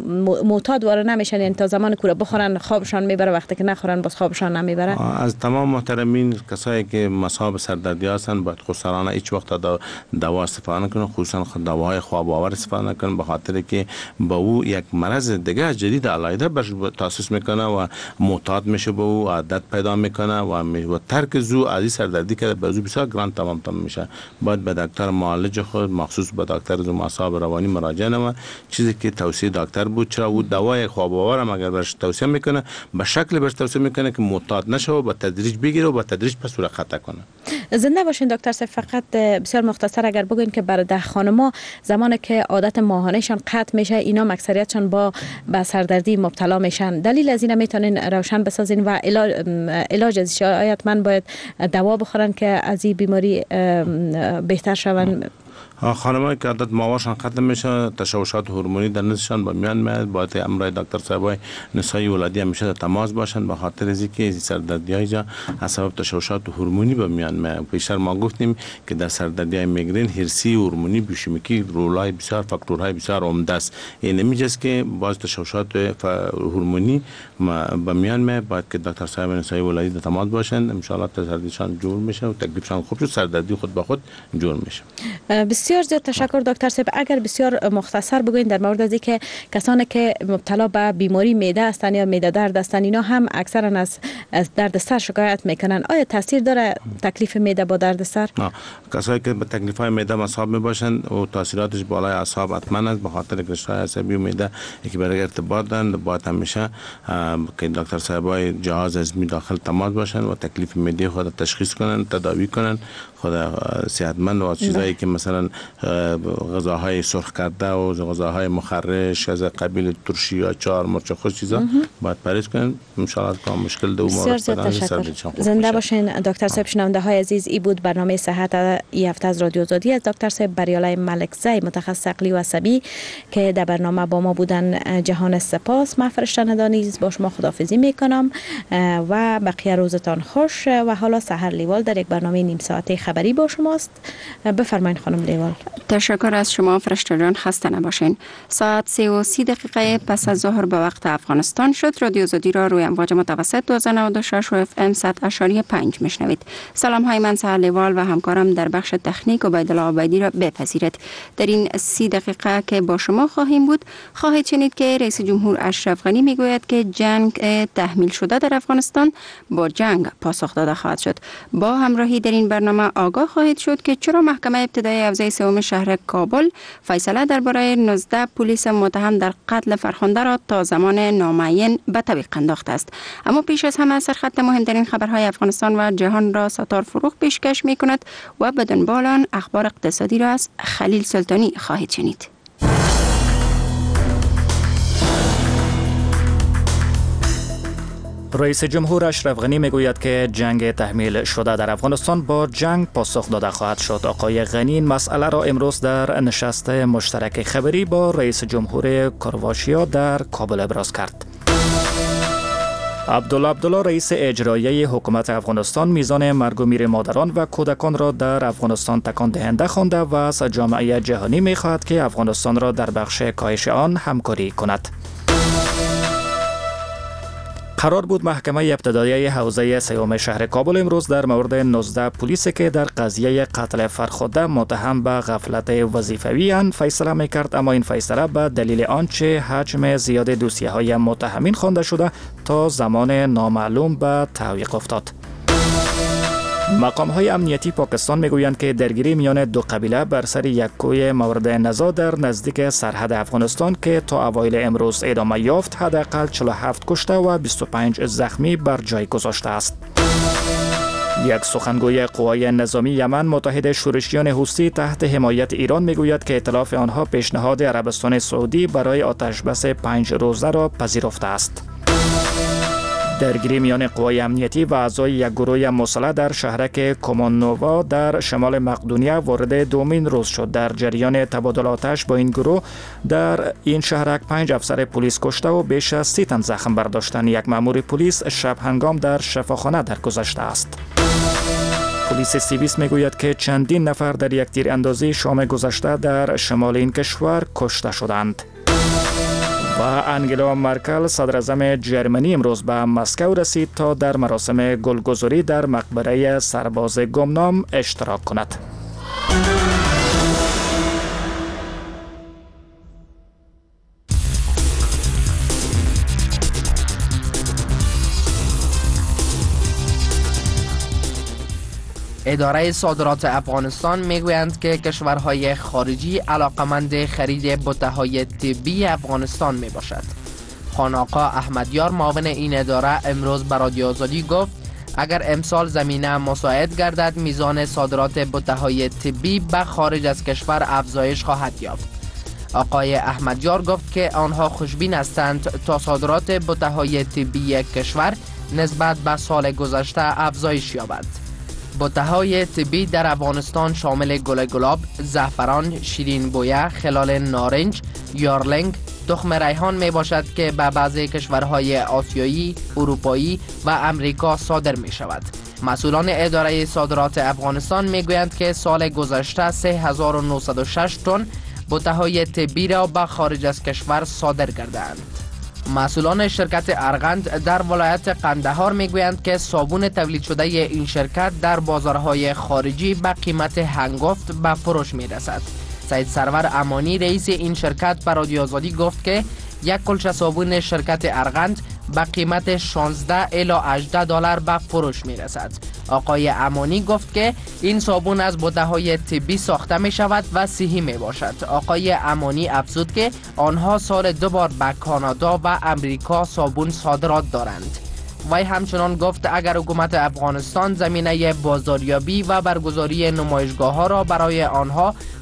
معتاد وارد نمیشن؟ یعنی تا زمان کوره بخورن خوابشان میبره، وقتی که نخورن باز خوابشان نمیبره؟ از تمام محترمین کسایی که مصاب سردردی هستن باید خسرانه هیچ وقت دوا استفاده نکنن، خصوصا دواهای خواب آور استفاده نکنن، به خاطر که با او یک مرض دیگه جدید علیحده بر تاسیس میکنه و معتاد میشه، به او عادت پیدا میکنه و ترک زو از این سردردی که به زو بسیار گران تمام تمام میشه. باید به دکتر معالج خود مخصوص به دکتر زو اعصاب روانی مراجعه نمه. چیزی که توصیه دکتر بود، چرا او دوای خواب آور هم اگر برش توصیه میکنه به شکل برش توصیه میکنه که معتاد نشه و به تدریج بگیره و به تدریج پس رو خطا کنه. زنده باشین دکتر صاحب. فقط بسیار مختصر اگر بگوین که برای ده خانما زمانی که عادت ماهانهشان قطع میشه اینا اکثریتشان با به سردردی مبتلا میشن، دلیل از این میتونین روشن بسازین و علاج علاج ازش آیت من باید دوا بخورن که از این بیماری بهتر شون؟ خانمایی که عادت ماهانشان ختم میشه، تشوشات هورمونی در نزدشان با میان میاد، باید امرای دکتر صاحبای نسایی ولادی همیشه در تماس باشند به خاطر از اینکه سردردی های جا از سبب تشوشات هورمونی با میان میاد. پیشتر ما گفتیم که در سردردی های میگرن هرسی هورمونی بیوشیمیکی رولای بسیار فاکتورهای بسیار عمده است. این نمیجاست که باز تشوشات هورمونی با میان میاد، باید که دکتر صاحب نسایی ولادی در تماس باشند. ان شاء الله سردردیشان جور میشه و تکلیفشان خوب شد، سردردی خود به خود جور میشه. بسیار زیاد تشکر دکتر صاحب. اگر بسیار مختصر بگوین در مورد از اینکه کسانی که مبتلا به بیماری معده هستند یا معده درد هستند اینا هم اکثرا از از درد سر شکایت میکنن، آیا تاثیر داره تکلیف معده با درد سر؟ نه، کسایی که به تکلیف های معده مصاب میباشند و تاثیراتش بالای اعصاب حتما است، به خاطر رشته های عصبی و معده یکی برای ارتباط دارند. باید همیشه که دکتر صاحبای جهاز هضمی داخل تماس باشند و تکلیف معده خود تشخیص کنند، تداوی کنند، خود صحتمند و چیزایی که مثلا مثلا غذاهای سرخ کرده و غذاهای مخرش از قبیل ترشی یا چار مرچ خوش چیزا باید پرهیز کنن. ان شاء الله کام مشکل دو مورد بدن. زنده باشین دکتر صاحب. شنونده های عزیز، ای بود برنامه صحت این هفته از رادیو آزادی از دکتر صاحب بریالای ملکزی، متخصص عقلی و عصبی که در برنامه با ما بودن. جهان سپاس. من فرشته ندانیز با شما خداحافظی میکنم و بقیه روزتان خوش. و حالا سحر لیوال در یک برنامه نیم ساعته خبری با شماست. بفرمایید خانم لیوال. تشکر از شما فرشته جان. خسته نباشین. ساعت سه و سی دقیقه پس از ظهر به وقت افغانستان شد. رادیو آزادی را روی امواج متوسط دو هزار و نود و شش و اف ام صد و پنج میشنوید. سلام های من سحر لیوال و همکارم در بخش تکنیک عبیدالله عبیدی را بپذیرید. در این سی دقیقه که با شما خواهیم بود، خواهید شنید که رئیس جمهور اشرف غنی میگوید که جنگ تحمیل شده در افغانستان با جنگ پاسخ داده خواهد شد. با همراهی در این برنامه آگاه خواهید شد که چرا محکمه ابتدایی حوزه سوم شهر کابل فیصله درباره نوزده پلیس متهم در قتل فرخنده را تا زمان نامعین به تعویق انداخته است. اما پیش از همه سرخط مهمترین خبرهای افغانستان و جهان را ستار فروغ پیشکش می کند و به دنبال آن اخبار اقتصادی را از خلیل سلطانی خواهید شنید. رئیس جمهور اشرف غنی میگوید که جنگ تحمیل شده در افغانستان با جنگ پاسخ داده خواهد شد. آقای غنی این مسئله را امروز در نشست مشترک خبری با رئیس جمهور کرواتیا در کابل ابراز کرد. عبدالله عبدالله رئیس اجرایی حکومت افغانستان میزان مرگ و میر مادران و کودکان را در افغانستان تکان دهنده خوانده و از جامعه جهانی میخواهد که افغانستان را در بخش کاهش آن همکاری کند. قرار بود محکمه ابتدایی حوزه سیوم شهر کابل امروز در مورد نوزده پلیسی که در قضیه قتل فرخنده متهم به غفلت وظیفوی اند فیصله میکرد، اما این فیصله به دلیل آنچه حجم زیاد دوسیه های متهمین خوانده شده تا زمان نامعلوم به تعویق افتاد. مقام های امنیتی پاکستان میگویند که درگیری میان دو قبیله بر سر یک کوی مورد نزاع در نزدیک سرحد افغانستان که تا اوایل امروز ادامه یافت حداقل چهل و هفت کشته و بیست و پنج زخمی بر جای گذاشته است. یک سخنگوی قوای نظامی یمن متحد شورشیان حوثی تحت حمایت ایران میگوید که ائتلاف آنها پیشنهاد عربستان سعودی برای آتشبس پنج روزه را پذیرفته است. درگیری میان قوای امنیتی و اعضای یک گروه مسلح در شهرک کومانووا در شمال مقدونیه وارد دومین روز شد. در جریان تبادل آتش با این گروه در این شهرک پنج افسر پلیس کشته و بیش از سی تن زخم برداشتند. یک مأمور پلیس شب هنگام در شفاخانه درگذشته است. پلیس سیویس میگوید که چندین نفر در یک تیر اندازی شام گذشته در شمال این کشور کشته شدند. و انگلا مرکل صدر اعظم جرمنی امروز به مسکو رسید تا در مراسم گلگذاری در مقبره سرباز گمنام اشتراک کند. اداره صادرات افغانستان میگویند که کشورهای خارجی علاقمند خرید بته‌های طبی افغانستان می باشد. خان آقا احمدیار معاون این اداره امروز به رادیو آزادی گفت اگر امسال زمینه مساعد گردد میزان صادرات بته‌های طبی به خارج از کشور افزایش خواهد یافت. آقای احمدیار گفت که آنها خوشبین هستند تا صادرات بته‌های طبی کشور نسبت به سال گذشته افزایش یابد. بته‌های طبی در افغانستان شامل گل گلاب، زعفران، شیرین بویه، خلال نارنج، یارلنگ، تخم ریحان می باشد که به بعضی کشورهای آسیایی، اروپایی و امریکا صادر می شود. مسئولان اداره صادرات افغانستان می گویند که سال گذشته سه هزار و نهصد و شش تن بته‌های طبی را به خارج از کشور صادر کردند. مسئولان شرکت ارغند در ولایت قندهار میگویند که صابون تولید شده این شرکت در بازارهای خارجی به قیمت هنگفت به فروش میرسد. سید سرور امانی رئیس این شرکت به رادیو آزادی گفت که یک کلچه صابون شرکت ارغند به قیمت شانزده الی هجده دلار به فروش میرسد. آقای امانی گفت که این صابون از بته‌های طبی ساخته می شود و صحی می باشد. آقای امانی افزود که آنها سال دو بار به کانادا و امریکا صابون صادرات دارند. وی همچنان گفت اگر حکومت افغانستان زمینه بازاریابی و برگزاری نمایشگاه ها را برای آنها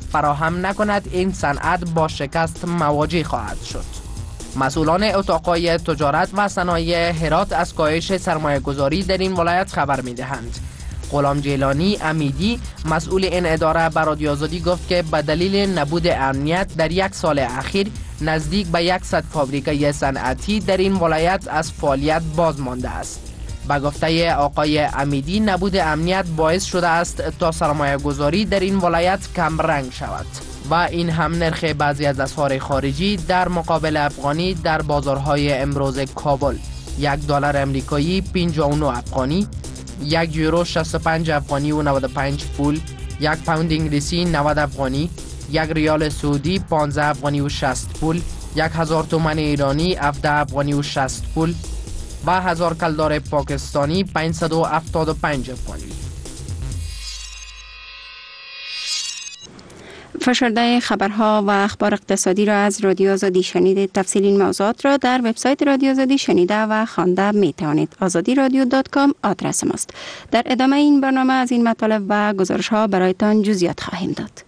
فراهم نکند این صنعت با شکست مواجه خواهد شد. مسئولان اتاقای تجارت و صنایع هرات از کاهش سرمایه گذاری در این ولایت خبر می دهند. غلام جیلانی امیدی مسئول این اداره به رادیو آزادی گفت که به دلیل نبود امنیت در یک سال اخیر نزدیک به صد فابریکه صنعتی در این ولایت از فعالیت باز مانده است. با گفته آقای امیدی نبود امنیت باعث شده است تا سرمایه گذاری در این ولایت کم رنگ شود و این هم نرخ بعضی از اسعار خارجی در مقابل افغانی در بازارهای امروز کابل: یک دلار امریکایی پنجاه و نه افغانی، یک یورو شصت و پنج افغانی و نود و پنج پول، یک پوند انگلیسی نود افغانی، یک ریال سعودی پانزده افغانی و شصت پول، یک هزار تومان ایرانی هفده افغانی و شصت پول و هزار کلدار پاکستانی پانصد و هفتاد و پنج افغانی. فشرده خبرها و اخبار اقتصادی را از رادیو آزادی شنیدید. تفصیل این موضوعات را در وبسایت رادیو آزادی شنیده و خوانده می توانید. آزادی رادیو دات کام آدرس ماست. در ادامه این برنامه از این مطالب و گزارش ها برایتان جزئیات خواهیم داد.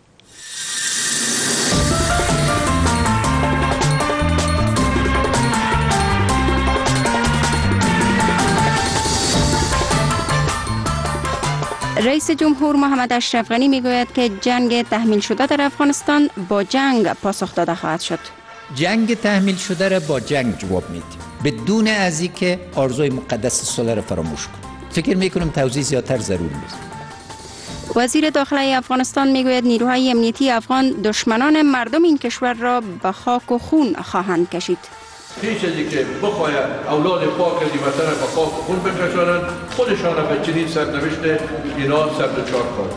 رئیس جمهور محمد اشرف غنی میگوید که جنگ تحمیل شده در افغانستان با جنگ پاسخ داده خواهد شد. جنگ تحمیل شده را با جنگ جواب میدیم، بدون از اینکه آرزوی مقدس صلح را فراموش کنیم. فکر میکنم توضیح زیادتر ضروری نیست. وزیر داخلی افغانستان میگوید نیروهای امنیتی افغان دشمنان مردم این کشور را به خاک و خون خواهند کشید. هیچ چیزی که بخواهد اولاد پاک از این وطن به خاک و خون بکشانند خودشان را به چنین سرنوشت اینا سر دچار کنند.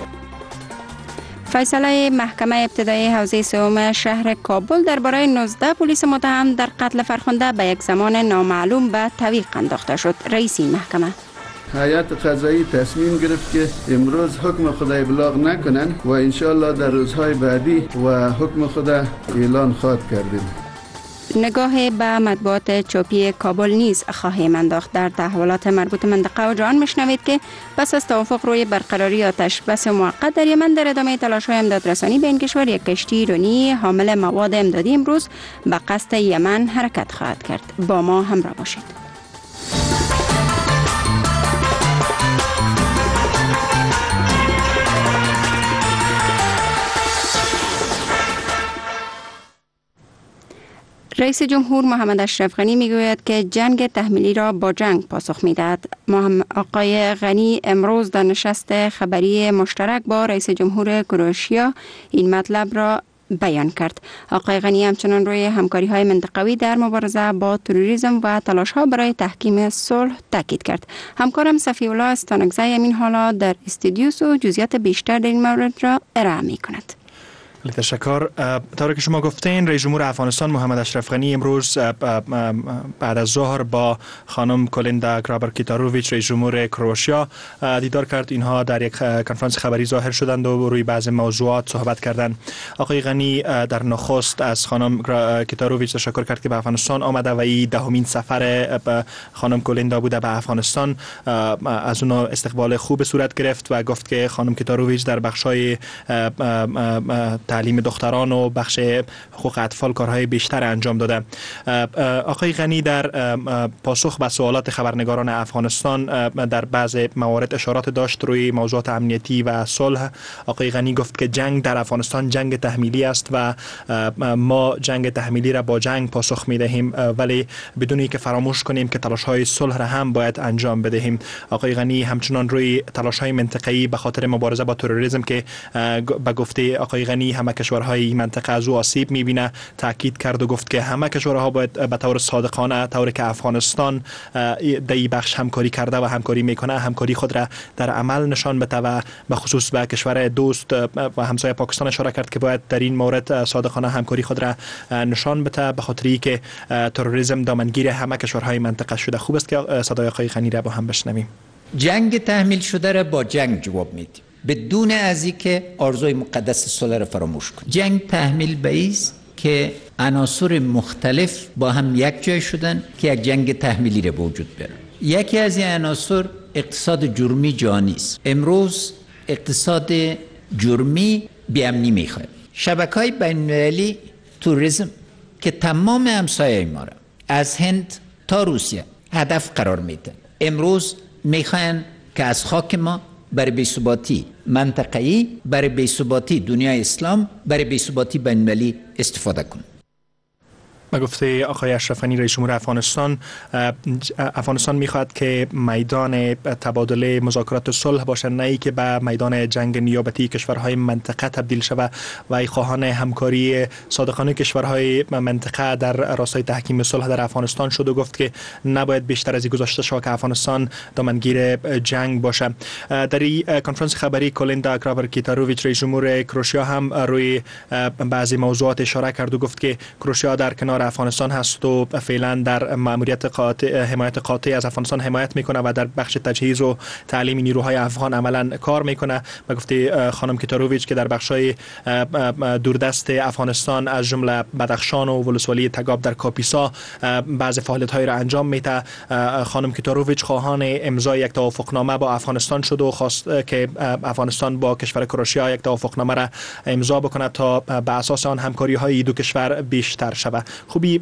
فیصله محکمه ابتدایی حوزه سوم شهر کابل درباره نوزده پلیس متهم در قتل فرخنده به یک زمان نامعلوم به تعویق انداخته شد. رئیس این محکمه هیئت قضایی تصمیم گرفت که امروز حکم خود ابلاغ نکنند و انشالله در روزهای بعدی و حکم خود اعلان خواهد کردیم. نگاه به مطبوعات چاپی کابل نیز خواهیم انداخت. در تحولات مربوط منطقه و جهان میشنوید که پس از توافق روی برقراری آتش بس موقت در یمن در ادامه تلاش‌های امدادرسانی به این کشور یک کشتی ایرانی حامل مواد امدادی امروز به قصد یمن حرکت خواهد کرد. با ما همراه باشید. رئیس جمهور محمد اشرف غنی میگوید که جنگ تحمیلی را با جنگ پاسخ میدهد. آقای غنی امروز در نشست خبری مشترک با رئیس جمهور کرواتیا این مطلب را بیان کرد. آقای غنی همچنان روی همکاری های منطقوی در مبارزه با تروریسم و تلاش ها برای تحکیم صلح تاکید کرد. همکارم صفی الله استانکزی همین حالا در استودیوس و جزئیات بیشتر در این مورد را ارائه می کند. تشکر. طوری که شما گفتین رئیس جمهور افغانستان محمد اشرف غنی امروز بعد از ظهر با خانم کولیندا گرابر-کیتاروویچ رئیس جمهور کرواتیا دیدار کرد. اینها در یک کنفرانس خبری ظاهر شدند و روی بعضی موضوعات صحبت کردند. آقای غنی در نخست از خانم کیتاروویچ تشکر کرد که به افغانستان آمده و این دهمین سفر خانم کولیندا بوده به افغانستان. از اون استقبال خوب صورت گرفت و گفت که خانم کیتاروویچ در بخش‌های تعلیم دختران و بخش حقوق اطفال کارهای بیشتر انجام داده. آقای غنی در پاسخ به سوالات خبرنگاران افغانستان در بعض موارد اشارات داشت روی موضوعات امنیتی و صلح. آقای غنی گفت که جنگ در افغانستان جنگ تحمیلی است و ما جنگ تحمیلی را با جنگ پاسخ می دهیم، ولی بدون اینکه فراموش کنیم که تلاش های صلح را هم باید انجام بدهیم. آقای غنی همچنان روی تلاش های منطقه‌ای به خاطر مبارزه با تروریسم که به گفته آقای غنی همه کشورهای این منطقه از او آسیب می‌بینه تاکید کرد و گفت که همه کشورها باید به طور صادقانه طوری که افغانستان در این بخش همکاری کرده و همکاری میکنه همکاری خود را در عمل نشان بده و به خصوص به کشور دوست و همسایه پاکستان اشاره کرد که باید در این مورد صادقانه همکاری خود را نشان بده به خاطر اینکه تروریسم دامنگیر همه کشورهای منطقه شده. خوب است که صدای آقای غنی را با هم بشنویم. جنگ تحمیل شده را با جنگ جواب میدیم، بدون از اینکه آرزوی مقدس صلح را فراموش کنیم. جنگ تحمیل به است که عناصر مختلف با هم یک جای شدن که یک جنگ تحمیلی را به وجود بیارن. یکی از این عناصر اقتصاد جرمی جهانی است. امروز اقتصاد جرمی بی‌امنی میخواد. شبکه‌های بین‌المللی توریسم که تمام همسایه ما را از هند تا روسیه هدف قرار میدن، امروز میخواین که از خاک ما برای بی‌ثباتی منطقه‌ای، برای بی‌ثباتی دنیای اسلام، برای بی‌ثباتی بین‌المللی استفاده کنند. به گفته آقای اشرف غنی رئیس جمهور افغانستان، افغانستان میخواهد که میدان تبادله مذاکرات صلح باشد، نه ای که به میدان جنگ نیابتی کشورهای منطقه تبدیل شود و ای خواهان همکاری صادقانه کشورهای منطقه در راستای تحکیم صلح در افغانستان شد و گفت که نباید بیشتر از این گذاشته شود که افغانستان دامنگیر جنگ باشه. در این کنفرانس خبری کولیندا گرابر-کیتاروویچ رئیس جمهور کروشیا هم روی بعضی موضوعات اشاره کرد و گفت که کروشیا در کنار افغانستان هست و فعلا در ماموریت قاطع حمایت قاطع از افغانستان حمایت میکنه و در بخش تجهیز و تعلیم نیروهای افغان عملا کار میکنه. و گفته خانم کیتاروویچ که در بخشای دوردست افغانستان از جمله بدخشان و ولسوالی تگاب در کاپیسا بعض فعالیت های را انجام میده. خانم کیتاروویچ خواهان امضای یک توافقنامه با افغانستان شد و خواست که افغانستان با کشور کروشیا یک توافقنامه را امضا بکنه تا به اساس آن همکاری های دو کشور بیشتر شود. خوبی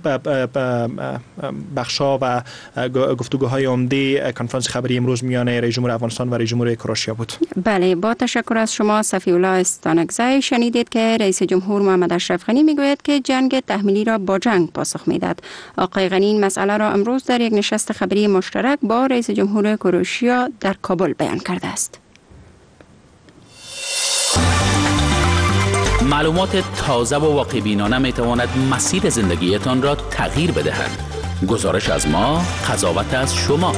بخشا و گفتگوهای عمده کنفرانس خبری امروز میان رئیس جمهور افغانستان و رئیس جمهور کروشیا بود. بله، با تشکر از شما صفی الله استانکزی. شنیدید که رئیس جمهور محمد اشرف غنی میگوید که جنگ تحمیلی را با جنگ پاسخ میدهد. آقای غنی این مسئله را امروز در یک نشست خبری مشترک با رئیس جمهور کروشیا در کابل بیان کرده است. معلومات تازه و واقع‌بینانه میتواند مسیر زندگیتان را تغییر بدهد. گزارش از ما، قضاوت از شما.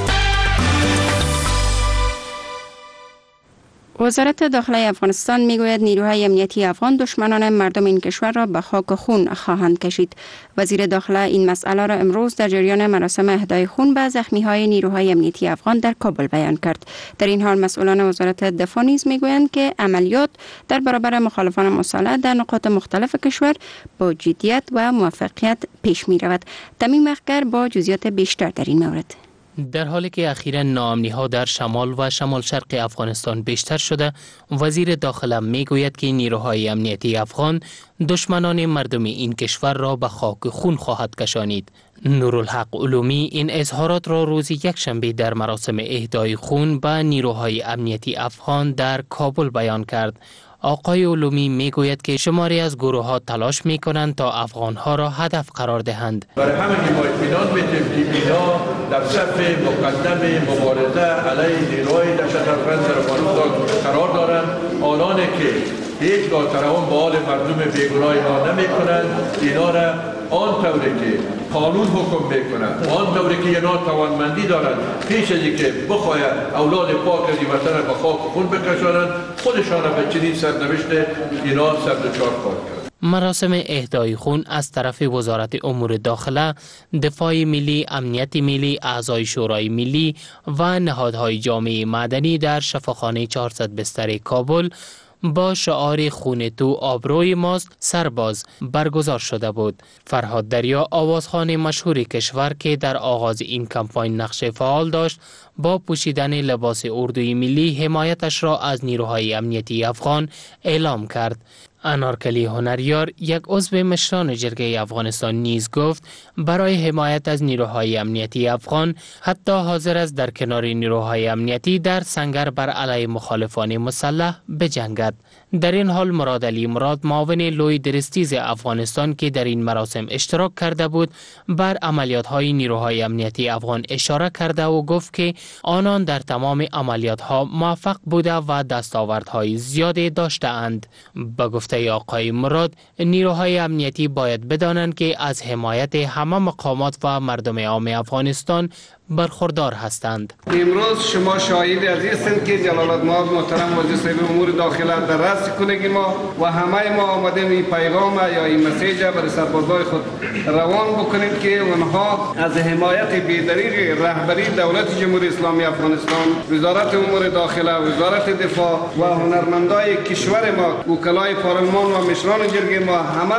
وزارت داخله افغانستان میگوید نیروهای امنیتی افغان دشمنان مردم این کشور را به خاک و خون خواهند کشید. وزیر داخله این مسئله را امروز در جریان مراسم اهدای خون به زخمی‌های نیروهای امنیتی افغان در کابل بیان کرد. در این حال مسئولان وزارت دفاع نیز میگویند که عملیات در برابر مخالفان مسلح در نقاط مختلف کشور با جدیت و موفقیت پیش می‌رود. تمیم اخگر با جزئیات بیشتر در این مورد. در حالی که اخیراً ناامنی‌ها در شمال و شمال شرق افغانستان بیشتر شده، وزیر داخله میگوید که نیروهای امنیتی افغان دشمنان مردم این کشور را به خاک خون خواهد کشانید. نورالحق علومی این اظهارات را روز یکشنبه در مراسم اهدای خون به نیروهای امنیتی افغان در کابل بیان کرد. آقای علومی میگوید که شماری از گروه ها تلاش می کنند تا افغان ها را هدف قرار دهند. برای همین ما اطمینان میدیم که اینا در صف مقدم مبارزه علیه نیروهای دهشت‌افکن در افغانستان قرار دارند. آنانی که هیچگاه ترحم به حال مردم بیگناه ما نمی کنند، اینا را آن طوری که قانون حکم میکنند، آن طوری که اینا توانمندی دارند پیش از اینکه بخواهد اولاد پاک از این وطن به خاک خون بکشانند، خودشان به چنین سرنوشت اینا سر دچار خواهد کرد. مراسم اهدای خون از طرف وزارت امور داخله، دفاع ملی، امنیت ملی، اعضای شورای ملی و نهادهای جامعه مدنی در شفاخانه چهارصد بستر کابل با شعار خون تو آبروی ماست سرباز برگزار شده بود. فرهاد دریا، آوازخوان مشهور کشور که در آغاز این کمپاین نقش فعال داشت، با پوشیدن لباس اردوی ملی حمایتش را از نیروهای امنیتی افغان اعلام کرد. انارکلی هنریار، یک عضو مشران جرگه افغانستان نیز گفت برای حمایت از نیروهای امنیتی افغان حتی حاضر است در کنار نیروهای امنیتی در سنگر بر علیه مخالفان مسلح بجنگد. در این حال مراد علی مراد، معاون لوی درستیز افغانستان که در این مراسم اشتراک کرده بود، بر عملیات های نیروهای امنیتی افغان اشاره کرده و گفت که آنان در تمام عملیات ها موفق بوده و دستاوردهای زیادی داشته اند. با گفته آقای مراد، نیروهای امنیتی باید بدانند که از حمایت همه مقامات و مردم عام افغانستان برخوردار هستند. امروز شما شاهد از هستند که جلال المآب محترم وزیر صاحب امور داخله در رأس کنگی ما و همه ما آمدیم این پیغام یا این مسیج برای سربازای خود روان بکنیم که اونها از حمایت بی‌دریغ رهبری دولت جمهوری اسلامی افغانستان، وزارت امور داخله، وزارت دفاع و هنرمندای کشور ما، وکلای پارلمان و مشران جرگه ما همه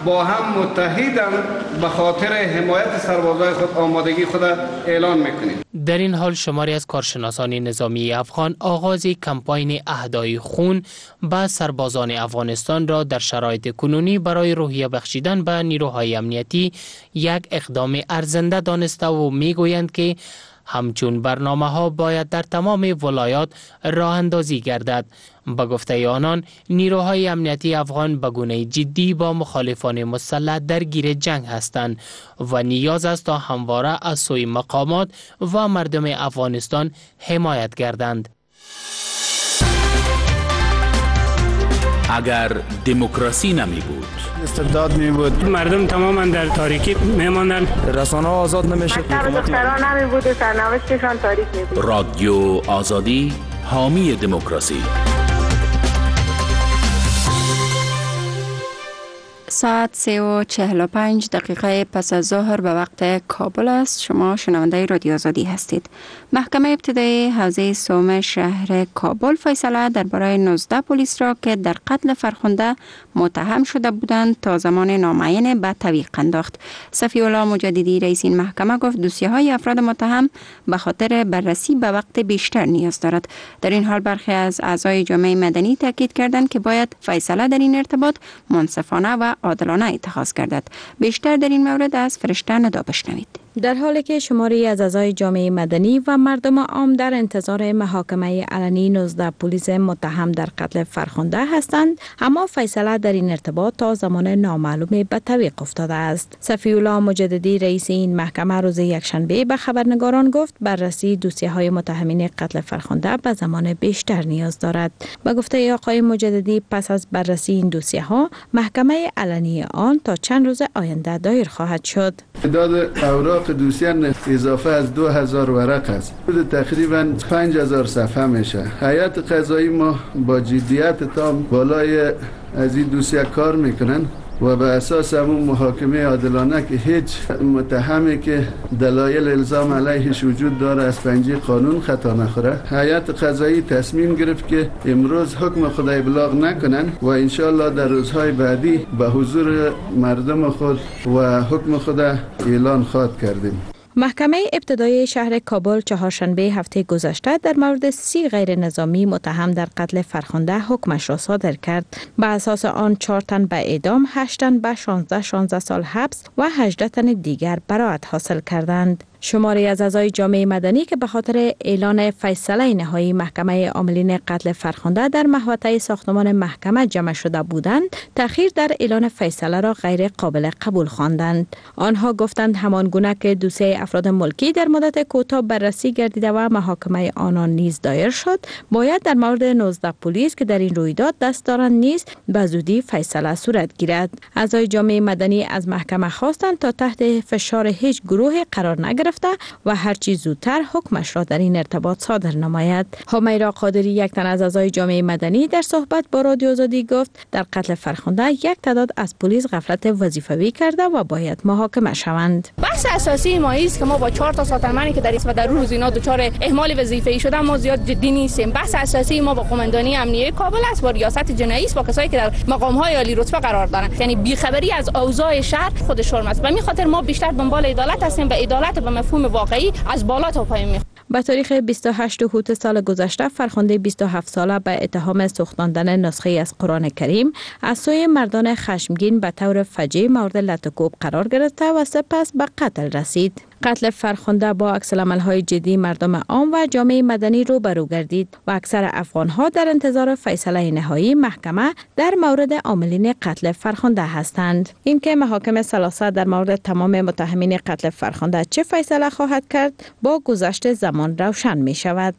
با هم متحدن به خاطر حمایت سربازای خود آمادگی خود اعلان میکنیم. در این حال شماری از کارشناسان نظامی افغان آغاز کمپاین اهدای خون به سربازان افغانستان را در شرایط کنونی برای روحیه بخشیدن به نیروهای امنیتی یک اقدام ارزنده دانسته و میگویند که همچون برنامه ها باید در تمام ولایات راه اندازی گردد. با گفته آنان نیروهای امنیتی افغان به گونه جدی با مخالفان مسلح درگیر جنگ هستند و نیاز است تا همواره از سوی مقامات و مردم افغانستان حمایت گردند. اگر دموکراسی نمی بود، استبداد می بود، مردم تماما در تاریکی می ماندن، رسانه آزاد نمیشد، مکتب دختران نمی بود و سرنوشتشان تاریک می بود. رادیو آزادی حامی دموکراسی. ساعت سه و چهل و پنج دقیقه پس از ظهر به وقت کابل است. شما شنونده رادیو آزادی هستید. محکمه ابتدایی حوزه سوم شهر کابل فیصله درباره نوزده پلیس را که در قتل فرخنده متهم شده بودند تا زمان نامعین به تعویق انداخت. صفی الله مجددی رئیس این محکمه گفت دوسیه های افراد متهم به خاطر بررسی به وقت بیشتر نیاز دارد. در این حال برخی از اعضای جامعه مدنی تاکید کردند که باید فیصله در این ارتباط منصفانه و عادلانه اتخاذ گردد. بیشتر در این مورد از فرشته ندا بشنوید. در حالی که شماری از اعضای جامعه مدنی و مردم عام در انتظار محاکمه علنی نوزده پلیس متهم در قتل فرخنده هستند، اما فیصله در این ارتباط تا زمان نامعلوم به تعویق افتاده است. صفی الله مجددی رئیس این محکمه روز یکشنبه به خبرنگاران گفت بررسی دوسیه های متهمین قتل فرخنده به زمان بیشتر نیاز دارد. به گفته آقای مجددی پس از بررسی این دوسیه ها محکمه علنی آن تا چند روز آینده دایر خواهد شد. تعداد اوراق دوسیه اضافه از دو هزار ورق است. تقریبا پنج هزار صفحه میشه. هیئت قضایی ما با جدیت تام بالای از این دوسیه کار میکنن و به اساس همون محاکمه عادلانه که هیچ متهمی که دلایل الزام علیهش وجود داره از پنجه قانون خطا نخوره. هیئت قضایی تصمیم گرفت که امروز حکم خود ابلاغ نکنن و انشالله در روزهای بعدی به حضور مردم خود و حکم خود اعلان خواهد کردیم. محکمه ابتدایی شهر کابل چهارشنبه هفته گذشته در مورد سی غیر نظامی متهم در قتل فرخنده حکمش را صادر کرد. به اساس آن چهار تن به اعدام، هشت تن به شانزده شانزده سال حبس و هجده تن دیگر براءت حاصل کردند. شماری از اعضای جامعه مدنی که به خاطر اعلان فیصله نهایی محکمه عاملین قتل فرخنده در محوطه ساختمان محکمه جمع شده بودند، تأخیر در اعلان فیصله را غیر قابل قبول خواندند. آنها گفتند همان گونه که دوسیه افراد ملکی در مدت کوتاه بررسی گردیده و محاکمه آنان نیز دایر شد، باید در مورد نوزده پلیس که در این رویداد دست دارند نیز به زودی فیصله صورت گیرد. اعضای جامعه مدنی از محکمه خواستند تا تحت فشار هیچ گروه قرار نگرفته و هر چیز زودتر حکمش را در این ارتباط صادر نماید. همیرا قادری، یک تن از اعضای جامعه مدنی، در صحبت با رادیو آزادی گفت در قتل فرخنده یک تعداد از پلیس غفلت وظیفوی کرده و باید محاکمه شوند. بحث اساسی ما است که ما با چهار تا ساترمنی که در اسم در روز اینا دچار اهمال وظیفه‌ای شدن ما زیاد جدی نیستیم. بحث اساسی ما با قماندانی امنیه کابل است، با ریاست جنایی است، با کسایی که در مقام‌های عالی رتبه قرار دارند. یعنی بی‌خبری از اوضاع شهر خود شرم است. و می خاطر ما بیشتر دنبال عدالت هستیم و عدالت به مفهوم واقعی از بالا تا پایین می. به تاریخ بیست و هشت هوت سال گذشته فرخنده بیست و هفت ساله به اتهام سوختاندن نسخه از قرآن کریم از سوی مردان خشمگین به طور فجیع مورد لطکوب قرار گرفته و سپس به قتل رسید. قتل فرخنده با عکس‌العمل‌های جدی مردم عام و جامعه مدنی روبرو گردید و اکثر افغان‌ها در انتظار فیصله نهایی محکمه در مورد عاملین قتل فرخنده هستند. اینکه محاکم ثلاثه در مورد تمام متهمین قتل فرخنده چه فیصله خواهد کرد با گذشت زمان روشن می شود.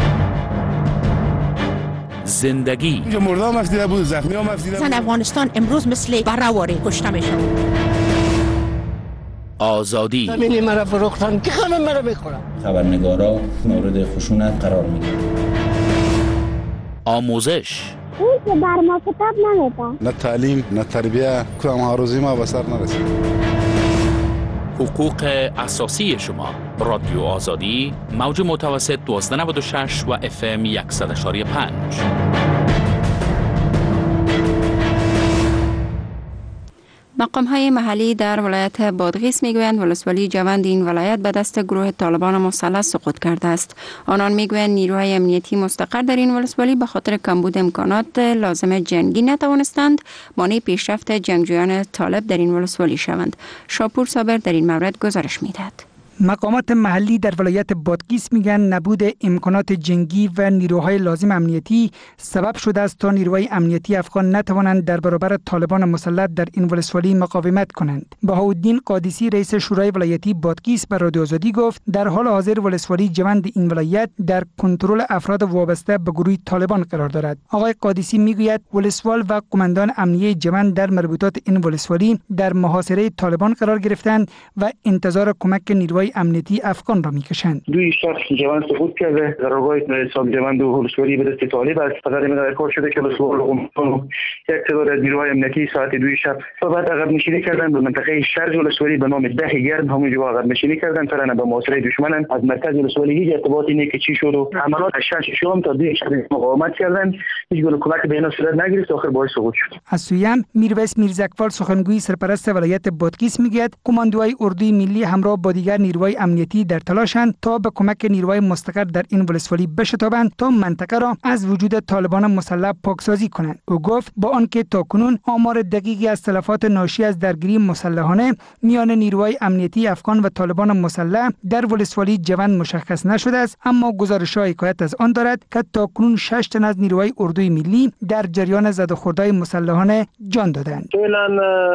زندگی مردم مفیده بود، زخمی هم مفیده بود. زن افغانستان امروز مثل بره‌واره کشته میشه. آزادی زمینی مرا فروختن که همه مرا بخورن. خبرنگارا مورد خشونت قرار میگیرن. آموزش اون که بر ما کتاب نمیده. نه تعلیم نه تربیه کدام هاروزی ما به سر نرسید. حقوق اساسی شما. رادیو آزادی موج متوسط دوازده نود و شش و اف ام صد و پنج. مقام های محلی در ولایت بادغیس میگویند ولسوالی جوند این ولایت به دست گروه طالبان مسلح سقوط کرده است. آنان میگویند نیروهای امنیتی مستقر در این ولسوالی به خاطر کمبود امکانات لازم جنگی نتوانستند مانع پیشرفت جنگجویان طالب در این ولسوالی شوند. شاپور صابر در این مورد گزارش میدهد. مقامات محلی در ولایت بادغیس میگن نبود امکانات جنگی و نیروهای لازم امنیتی سبب شده است تا نیروهای امنیتی افغان نتوانند در برابر طالبان مسلح در این ولسوالی مقاومت کنند. بهاءالدین قادسی رئیس شورای ولایتی بادغیس به رادیو آزادی گفت در حال حاضر ولسوالی جوند این ولایت در کنترل افراد وابسته به گروه طالبان قرار دارد. آقای قادسی میگوید ولسوال و قماندان امنیه جوند در مربوطات این ولسوالی در محاصره طالبان قرار گرفتند و انتظار کمک نیروهای امنیتی افغان را میکشند. دوی شخص جوان سقوط کرده در آقای حساب جوان و ولسوالی به دست طالب است. فقط این کار شده که ولسوال قماندان یک تعداد از نیروهای امنیتی ساعت دوی شب بعد عقب نشینی کردند به منطقه شرق ولسوالی به نام ده گرم همونجا عقب نشینی کردند تا نه به محاصره دشمن از مرکز ولسوالی هیچ ارتباطی نیست که چی شد و عملات شش شام تا دوی شب مقاومت کردند. هیچ گونه کمک به اینا صورت نگرفت آخر باعث سقوط شد. از سوی هم میرویس میرزاقفال سخنگوی سرپرست ولایت بادغیس میگوید کماندوهای اردوی ملی همراه با دیگر نیروهای امنیتی در تلاشند تا به کمک نیروهای مستقر در این ولسوالی بشتابند تا منطقه را از وجود طالبان مسلح پاکسازی کنند. او گفت با آنکه تاکنون آمار دقیقی از تلفات ناشی از درگیری مسلحانه میان نیروهای امنیتی افغان و طالبان مسلح در ولسوالی جوند مشخص نشده است، اما گزارش‌ها حکایت از آن دارد که تاکنون شش تن از نیروهای اردوی ملی در جریان زد و خوردهای مسلحانه جان دادند. فعلا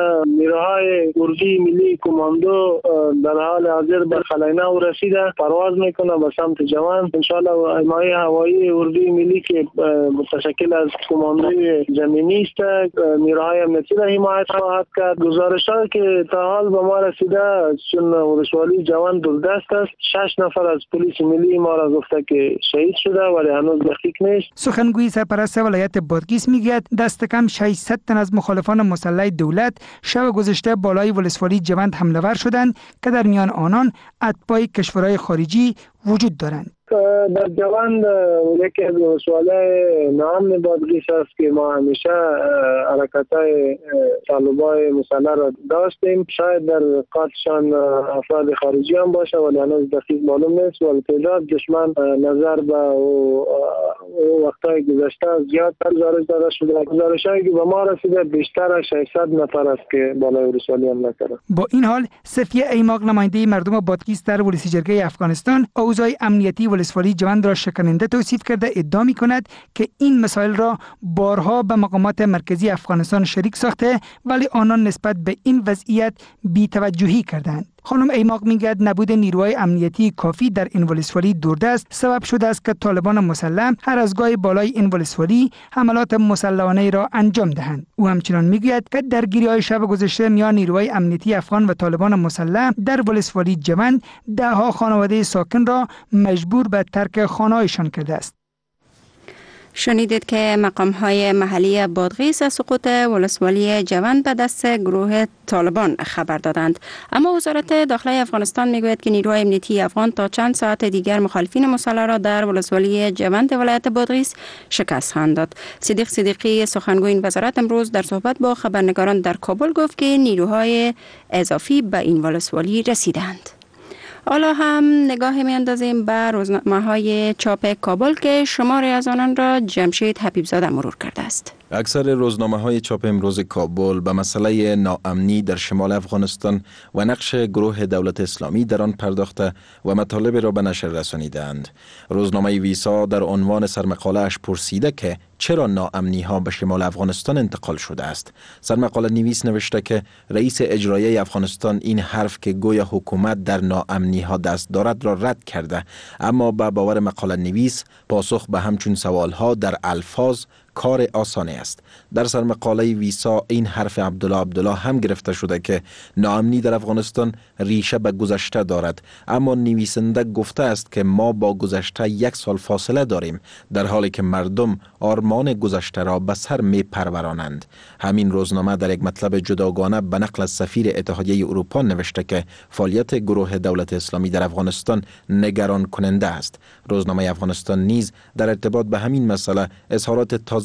نیروهای اردوی ملی کماندو در حال حاضر به خلاینه رسیده پرواز میکنه به سمت جوان. انشاءالله حمایه هوایی اردوی ملی که متشکل از کماندوی زمینی است نیروهای امنیتی را حمایت خواهد کرد. گزارش‌ها که تا حال به ما رسیده چون ولسوالی جوان دزدست است، شش نفر از پلیس ملی ما را گفته که شهید شده ولی هنوز دقیق نیست. سخنگوی سرپرست ولایت بادغیس میگوید دست کم ششصد تن از مخالفان مسلح دولت شب گذشته بالای ولسوالی جوند حمله ور شدند که در میان آنان اتباع کشورهای خارجی وجود دارند. در جوند یکی از ولسوالی نام بادغیس است که ما همیشه حرکت‌های طالبای مسلح را داشتیم. شاید در قاتلشان افراد خارجی هم باشه ولی هنوز دقیق معلوم نیست. ولی تعداد دشمن نظر به وقتهای گذشته زیادتر گزارش داده شده. گزارش‌هایی که به ما رسیده بیشتر از ششصد نفر است که بالای ولسوالی حمله کرده. با این حال صفیه ایماق نماینده مردم بادغیس در ولسی جرگه افغانستان اوضاع امنیتی ولسوالی جوند را شکننده توصیف کرده ادعا می‌کند که این مسائل را بارها به مقامات مرکزی افغانستان شریک ساخته ولی آنان نسبت به این وضعیت بی‌توجهی کردند. خانم ایماق میگوید نبود نیروهای امنیتی کافی در این ولسوالی دوردست سبب شده است که طالبان مسلح هر از گاهی بالای این ولسوالی حملات مسلحانه را انجام دهند. او همچنان میگوید که درگیری‌های شب گذشته میان نیروهای امنیتی افغان و طالبان مسلح در ولسوالی جوند ده‌ها خانواده ساکن را مجبور به ترک خانه‌هایشان کرده است. شنیدید که مقام های محلی بادغیس از سقوط ولسوالی جوند به دست گروه طالبان خبر دادند. اما وزارت داخلی افغانستان میگوید که نیروهای امنیتی افغان تا چند ساعت دیگر مخالفین مسلح را در ولسوالی جوند ولایت بادغیس شکست خواهند داد. صدیق صدیقی سخنگوی این وزارت امروز در صحبت با خبرنگاران در کابل گفت که نیروهای اضافی به این ولسوالی رسیدند. حالا هم نگاه می اندازیم به روزنامه‌های چاپ کابل که شماری از آنان را جمشید حبیبزاده مرور کرده است. اکثر روزنامه‌های چاپ امروز کابل به مسئله ناامنی در شمال افغانستان و نقش گروه دولت اسلامی در آن پرداخته و مطالب را به نشر رسانیدند. روزنامه ویسا در عنوان سرمقاله اش پرسیده که چرا ناامنی ها به شمال افغانستان انتقال شده است. سرمقاله نویس نوشته که رئیس اجرایی افغانستان این حرف که گویا حکومت در ناامنی ها دست دارد را رد کرده، اما به باور مقاله نویس پاسخ به همچون سوال ها در الفاظ کار آسانی است. در سرمقاله ویسا این حرف عبدالله عبدالله هم گرفته شده که ناامنی در افغانستان ریشه به گذشته دارد، اما نویسنده گفته است که ما با گذشته یک سال فاصله داریم، در حالی که مردم آرمان گذشته را به سر می پرورانند. همین روزنامه در یک مطلب جداگانه به نقل از سفیر اتحادیه اروپا نوشته که فعالیت گروه دولت اسلامی در افغانستان نگران کننده است. روزنامه افغانستان نیز در ارتباط به همین مسئله اظهارات تازه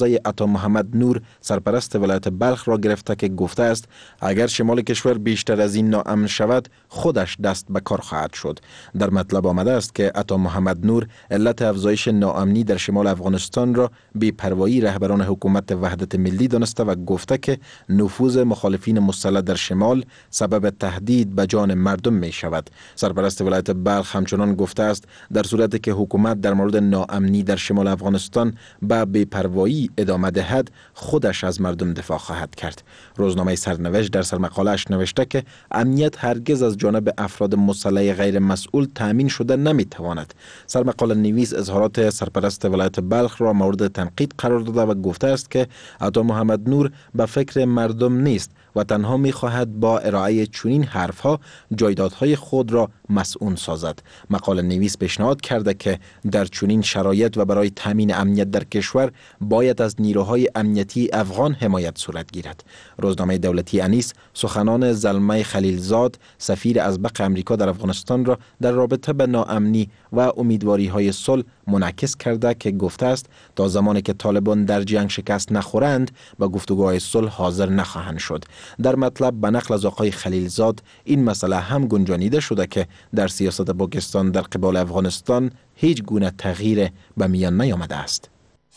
موضع عطا محمد نور سرپرست ولایت بلخ را گرفته که گفته است اگر شمال کشور بیشتر از این ناامن شود خودش دست به کار خواهد شد. در مطلب آمده است که عطا محمد نور علت افزایش ناامنی در شمال افغانستان را بی‌پروایی رهبران حکومت وحدت ملی دانسته و گفته که نفوذ مخالفین مسلح در شمال سبب تهدید به جان مردم می شود. سرپرست ولایت بلخ همچنان گفته است در صورتی که حکومت در مورد ناامنی در شمال افغانستان به بی‌پروایی ادامه دهد خودش از مردم دفاع خواهد کرد. روزنامه سرنوشت در سرمقاله‌اش نوشته که امنیت هرگز از جانب افراد مسلح غیر مسئول تامین شده نمی تواند. سرمقاله نویس اظهارات سرپرست ولایت بلخ را مورد تنقید قرار داده و گفته است که عطا محمد نور به فکر مردم نیست و تنها می خواهد با ارائه چنین حرفها جایدادهای خود را مسئول سازد. مقاله نویس پیشنهاد کرده که در چنین شرایط و برای تامین امنیت در کشور باید از نیروهای امنیتی افغان حمایت صورت گیرد. روزنامه دولتی انیس سخنان زلمه خلیلزاد سفیر ازبق امریکا در افغانستان را در رابطه به ناامنی و امیدواری های صلح منعکس کرده که گفته است تا زمانی که طالبان در جنگ شکست نخورند به گفتگوهای صلح حاضر نخواهند شد. در مطلب به نقل از آقای خلیلزاد این مسئله هم گنجانیده شده که در سیاست پاکستان در قبال افغانستان هیچ گونه تغییر به میان نیامده است.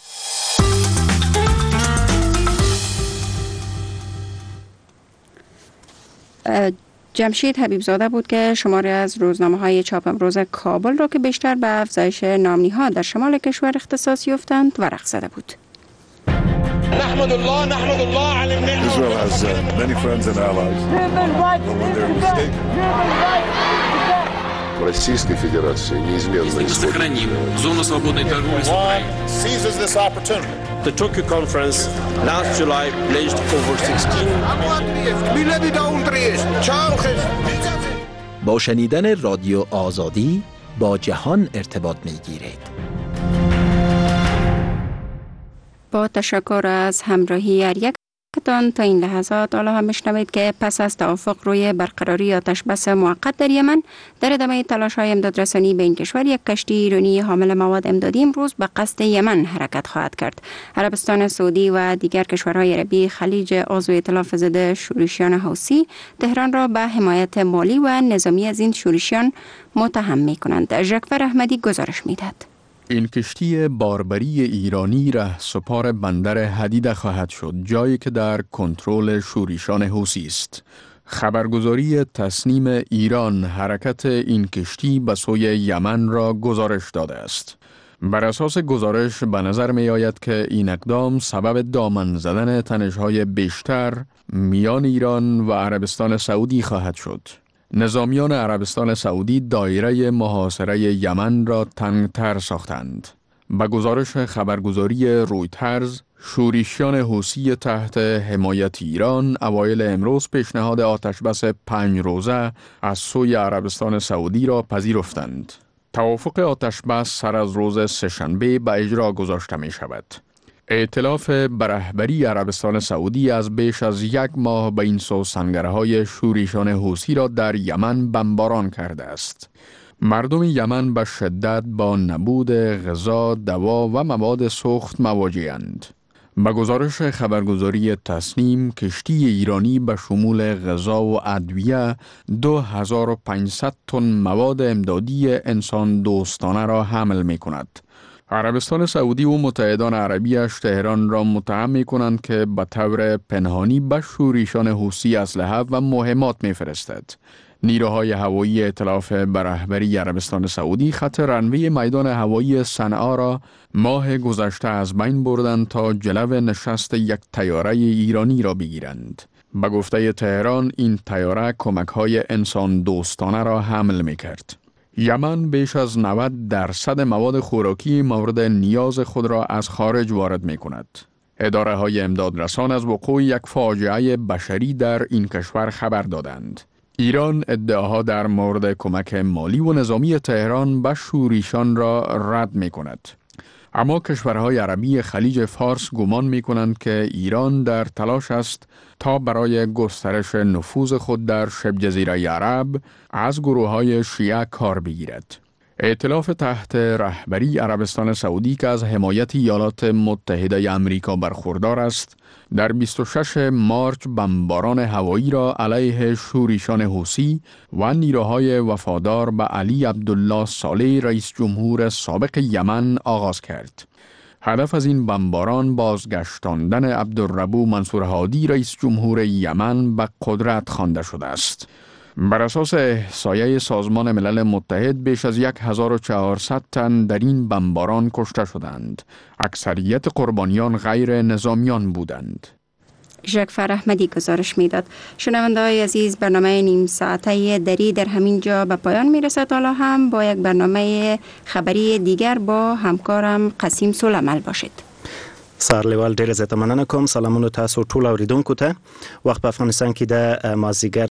جمشید حبیبزاده بود که شماری از روزنامه های چاپ امروز کابل را که بیشتر به افزایش ناامنی ها در شمال کشور اختصاص یافتند ورق زده بود. نحمد الله نحمد الله على النعمة. Israel has uh, many friends and allies. When they're mistaken. Российской Федерации неизменно сохраним зону свободной торговли с Украиной. Seizes this opportunity. The Tokyo conference last July pledged over sixteen. با شنیدن رادیو آزادی با جهان ارتباط می‌گیرید. با تشکر از همراهی هر یکتان تا این لحظات حالا هم میشنوید که پس از توافق روی برقراری آتش بس موقت در یمن در ادامه تلاش‌های امدادرسانی به این کشور یک کشتی ایرانی حامل مواد امدادی امروز به قصد یمن حرکت خواهد کرد. عربستان سعودی و دیگر کشورهای عربی خلیج عضو ائتلاف ضد شورشیان حوثی تهران را به حمایت مالی و نظامی از این شورشیان متهم می‌کنند. ژکفر احمدی گزارش می‌دهد. این کشتی باربری ایرانی رهسپار بندر حدیده خواهد شد، جایی که در کنترل شورشیان حوثی است. خبرگزاری تسنیم ایران حرکت این کشتی به سوی یمن را گزارش داده است. بر اساس گزارش به نظر می آید که این اقدام سبب دامن زدن تنش‌های بیشتر میان ایران و عربستان سعودی خواهد شد. نظامیان عربستان سعودی دایره محاصره یمن را تنگتر ساختند. به گزارش خبرگزاری رویترز، شورشیان حوثی تحت حمایت ایران اوایل امروز پیشنهاد آتشبس پنج روزه از سوی عربستان سعودی را پذیرفتند. توافق آتشبس سر از روز سه‌شنبه به اجرا گذاشته می شود. ائتلاف برهبری عربستان سعودی از بیش از یک ماه به این سو سنگرهای شورشیان حوثی را در یمن بمباران کرده است. مردم یمن به شدت با نبود غذا، دوا و مواد سوخت مواجه‌اند. به گزارش خبرگزاری تسنیم، کشتی ایرانی به شمول غذا و ادویه دو هزار و پانصد تن مواد امدادی انسان دوستانه را حمل می کند. عربستان سعودی و متحدان عربیش تهران را متهم می کنند که به طور پنهانی به شورشیان حوثی اسلحه و مهمات می فرستد. نیروهای هوایی ائتلاف برهبری عربستان سعودی خط رنوی میدان هوایی صنعا را ماه گذشته از بین بردند تا جلو نشست یک طیاره ایرانی را بگیرند. به گفته تهران این طیاره کمک‌های انسان دوستانه را حمل می کرد. یمن بیش از نود درصد مواد خوراکی مورد نیاز خود را از خارج وارد می کند. اداره های امدادرسان از وقوع یک فاجعه بشری در این کشور خبر دادند. ایران ادعاها در مورد کمک مالی و نظامی تهران به شورشیان را رد می کند. اما کشورهای عربی خلیج فارس گمان می کنند که ایران در تلاش است تا برای گسترش نفوذ خود در شبه جزیره عرب از گروه‌های شیعه کار بگیرد. ائتلاف تحت رهبری عربستان سعودی که از حمایت ایالات متحده آمریکا برخوردار است، در بیست و ششم مارچ بمباران هوایی را علیه شورشیان حوثی و نیروهای وفادار به علی عبدالله صالح رئیس جمهور سابق یمن آغاز کرد. هدف از این بمباران بازگشتاندن عبدالربو منصور هادی رئیس جمهور یمن به قدرت خوانده شده است. بر اساس احصایه سازمان ملل متحد بیش از هزار و چهارصد تن در این بمباران کشته شدند. اکثریت قربانیان غیر نظامیان بودند. ژکفر احمدی گزارش میداد. شنونده‌های عزیز، برنامه نیم ساعته دری در همین جا به پایان میرسد. حالا هم با یک برنامه خبری دیگر با همکارم قسیم سولمل باشید. سرلیوال ډیر زیاته مننه کوم. سلامونه تاسو ټول اوریدونکو ته. وخت په افغانستان کې د مازدیګر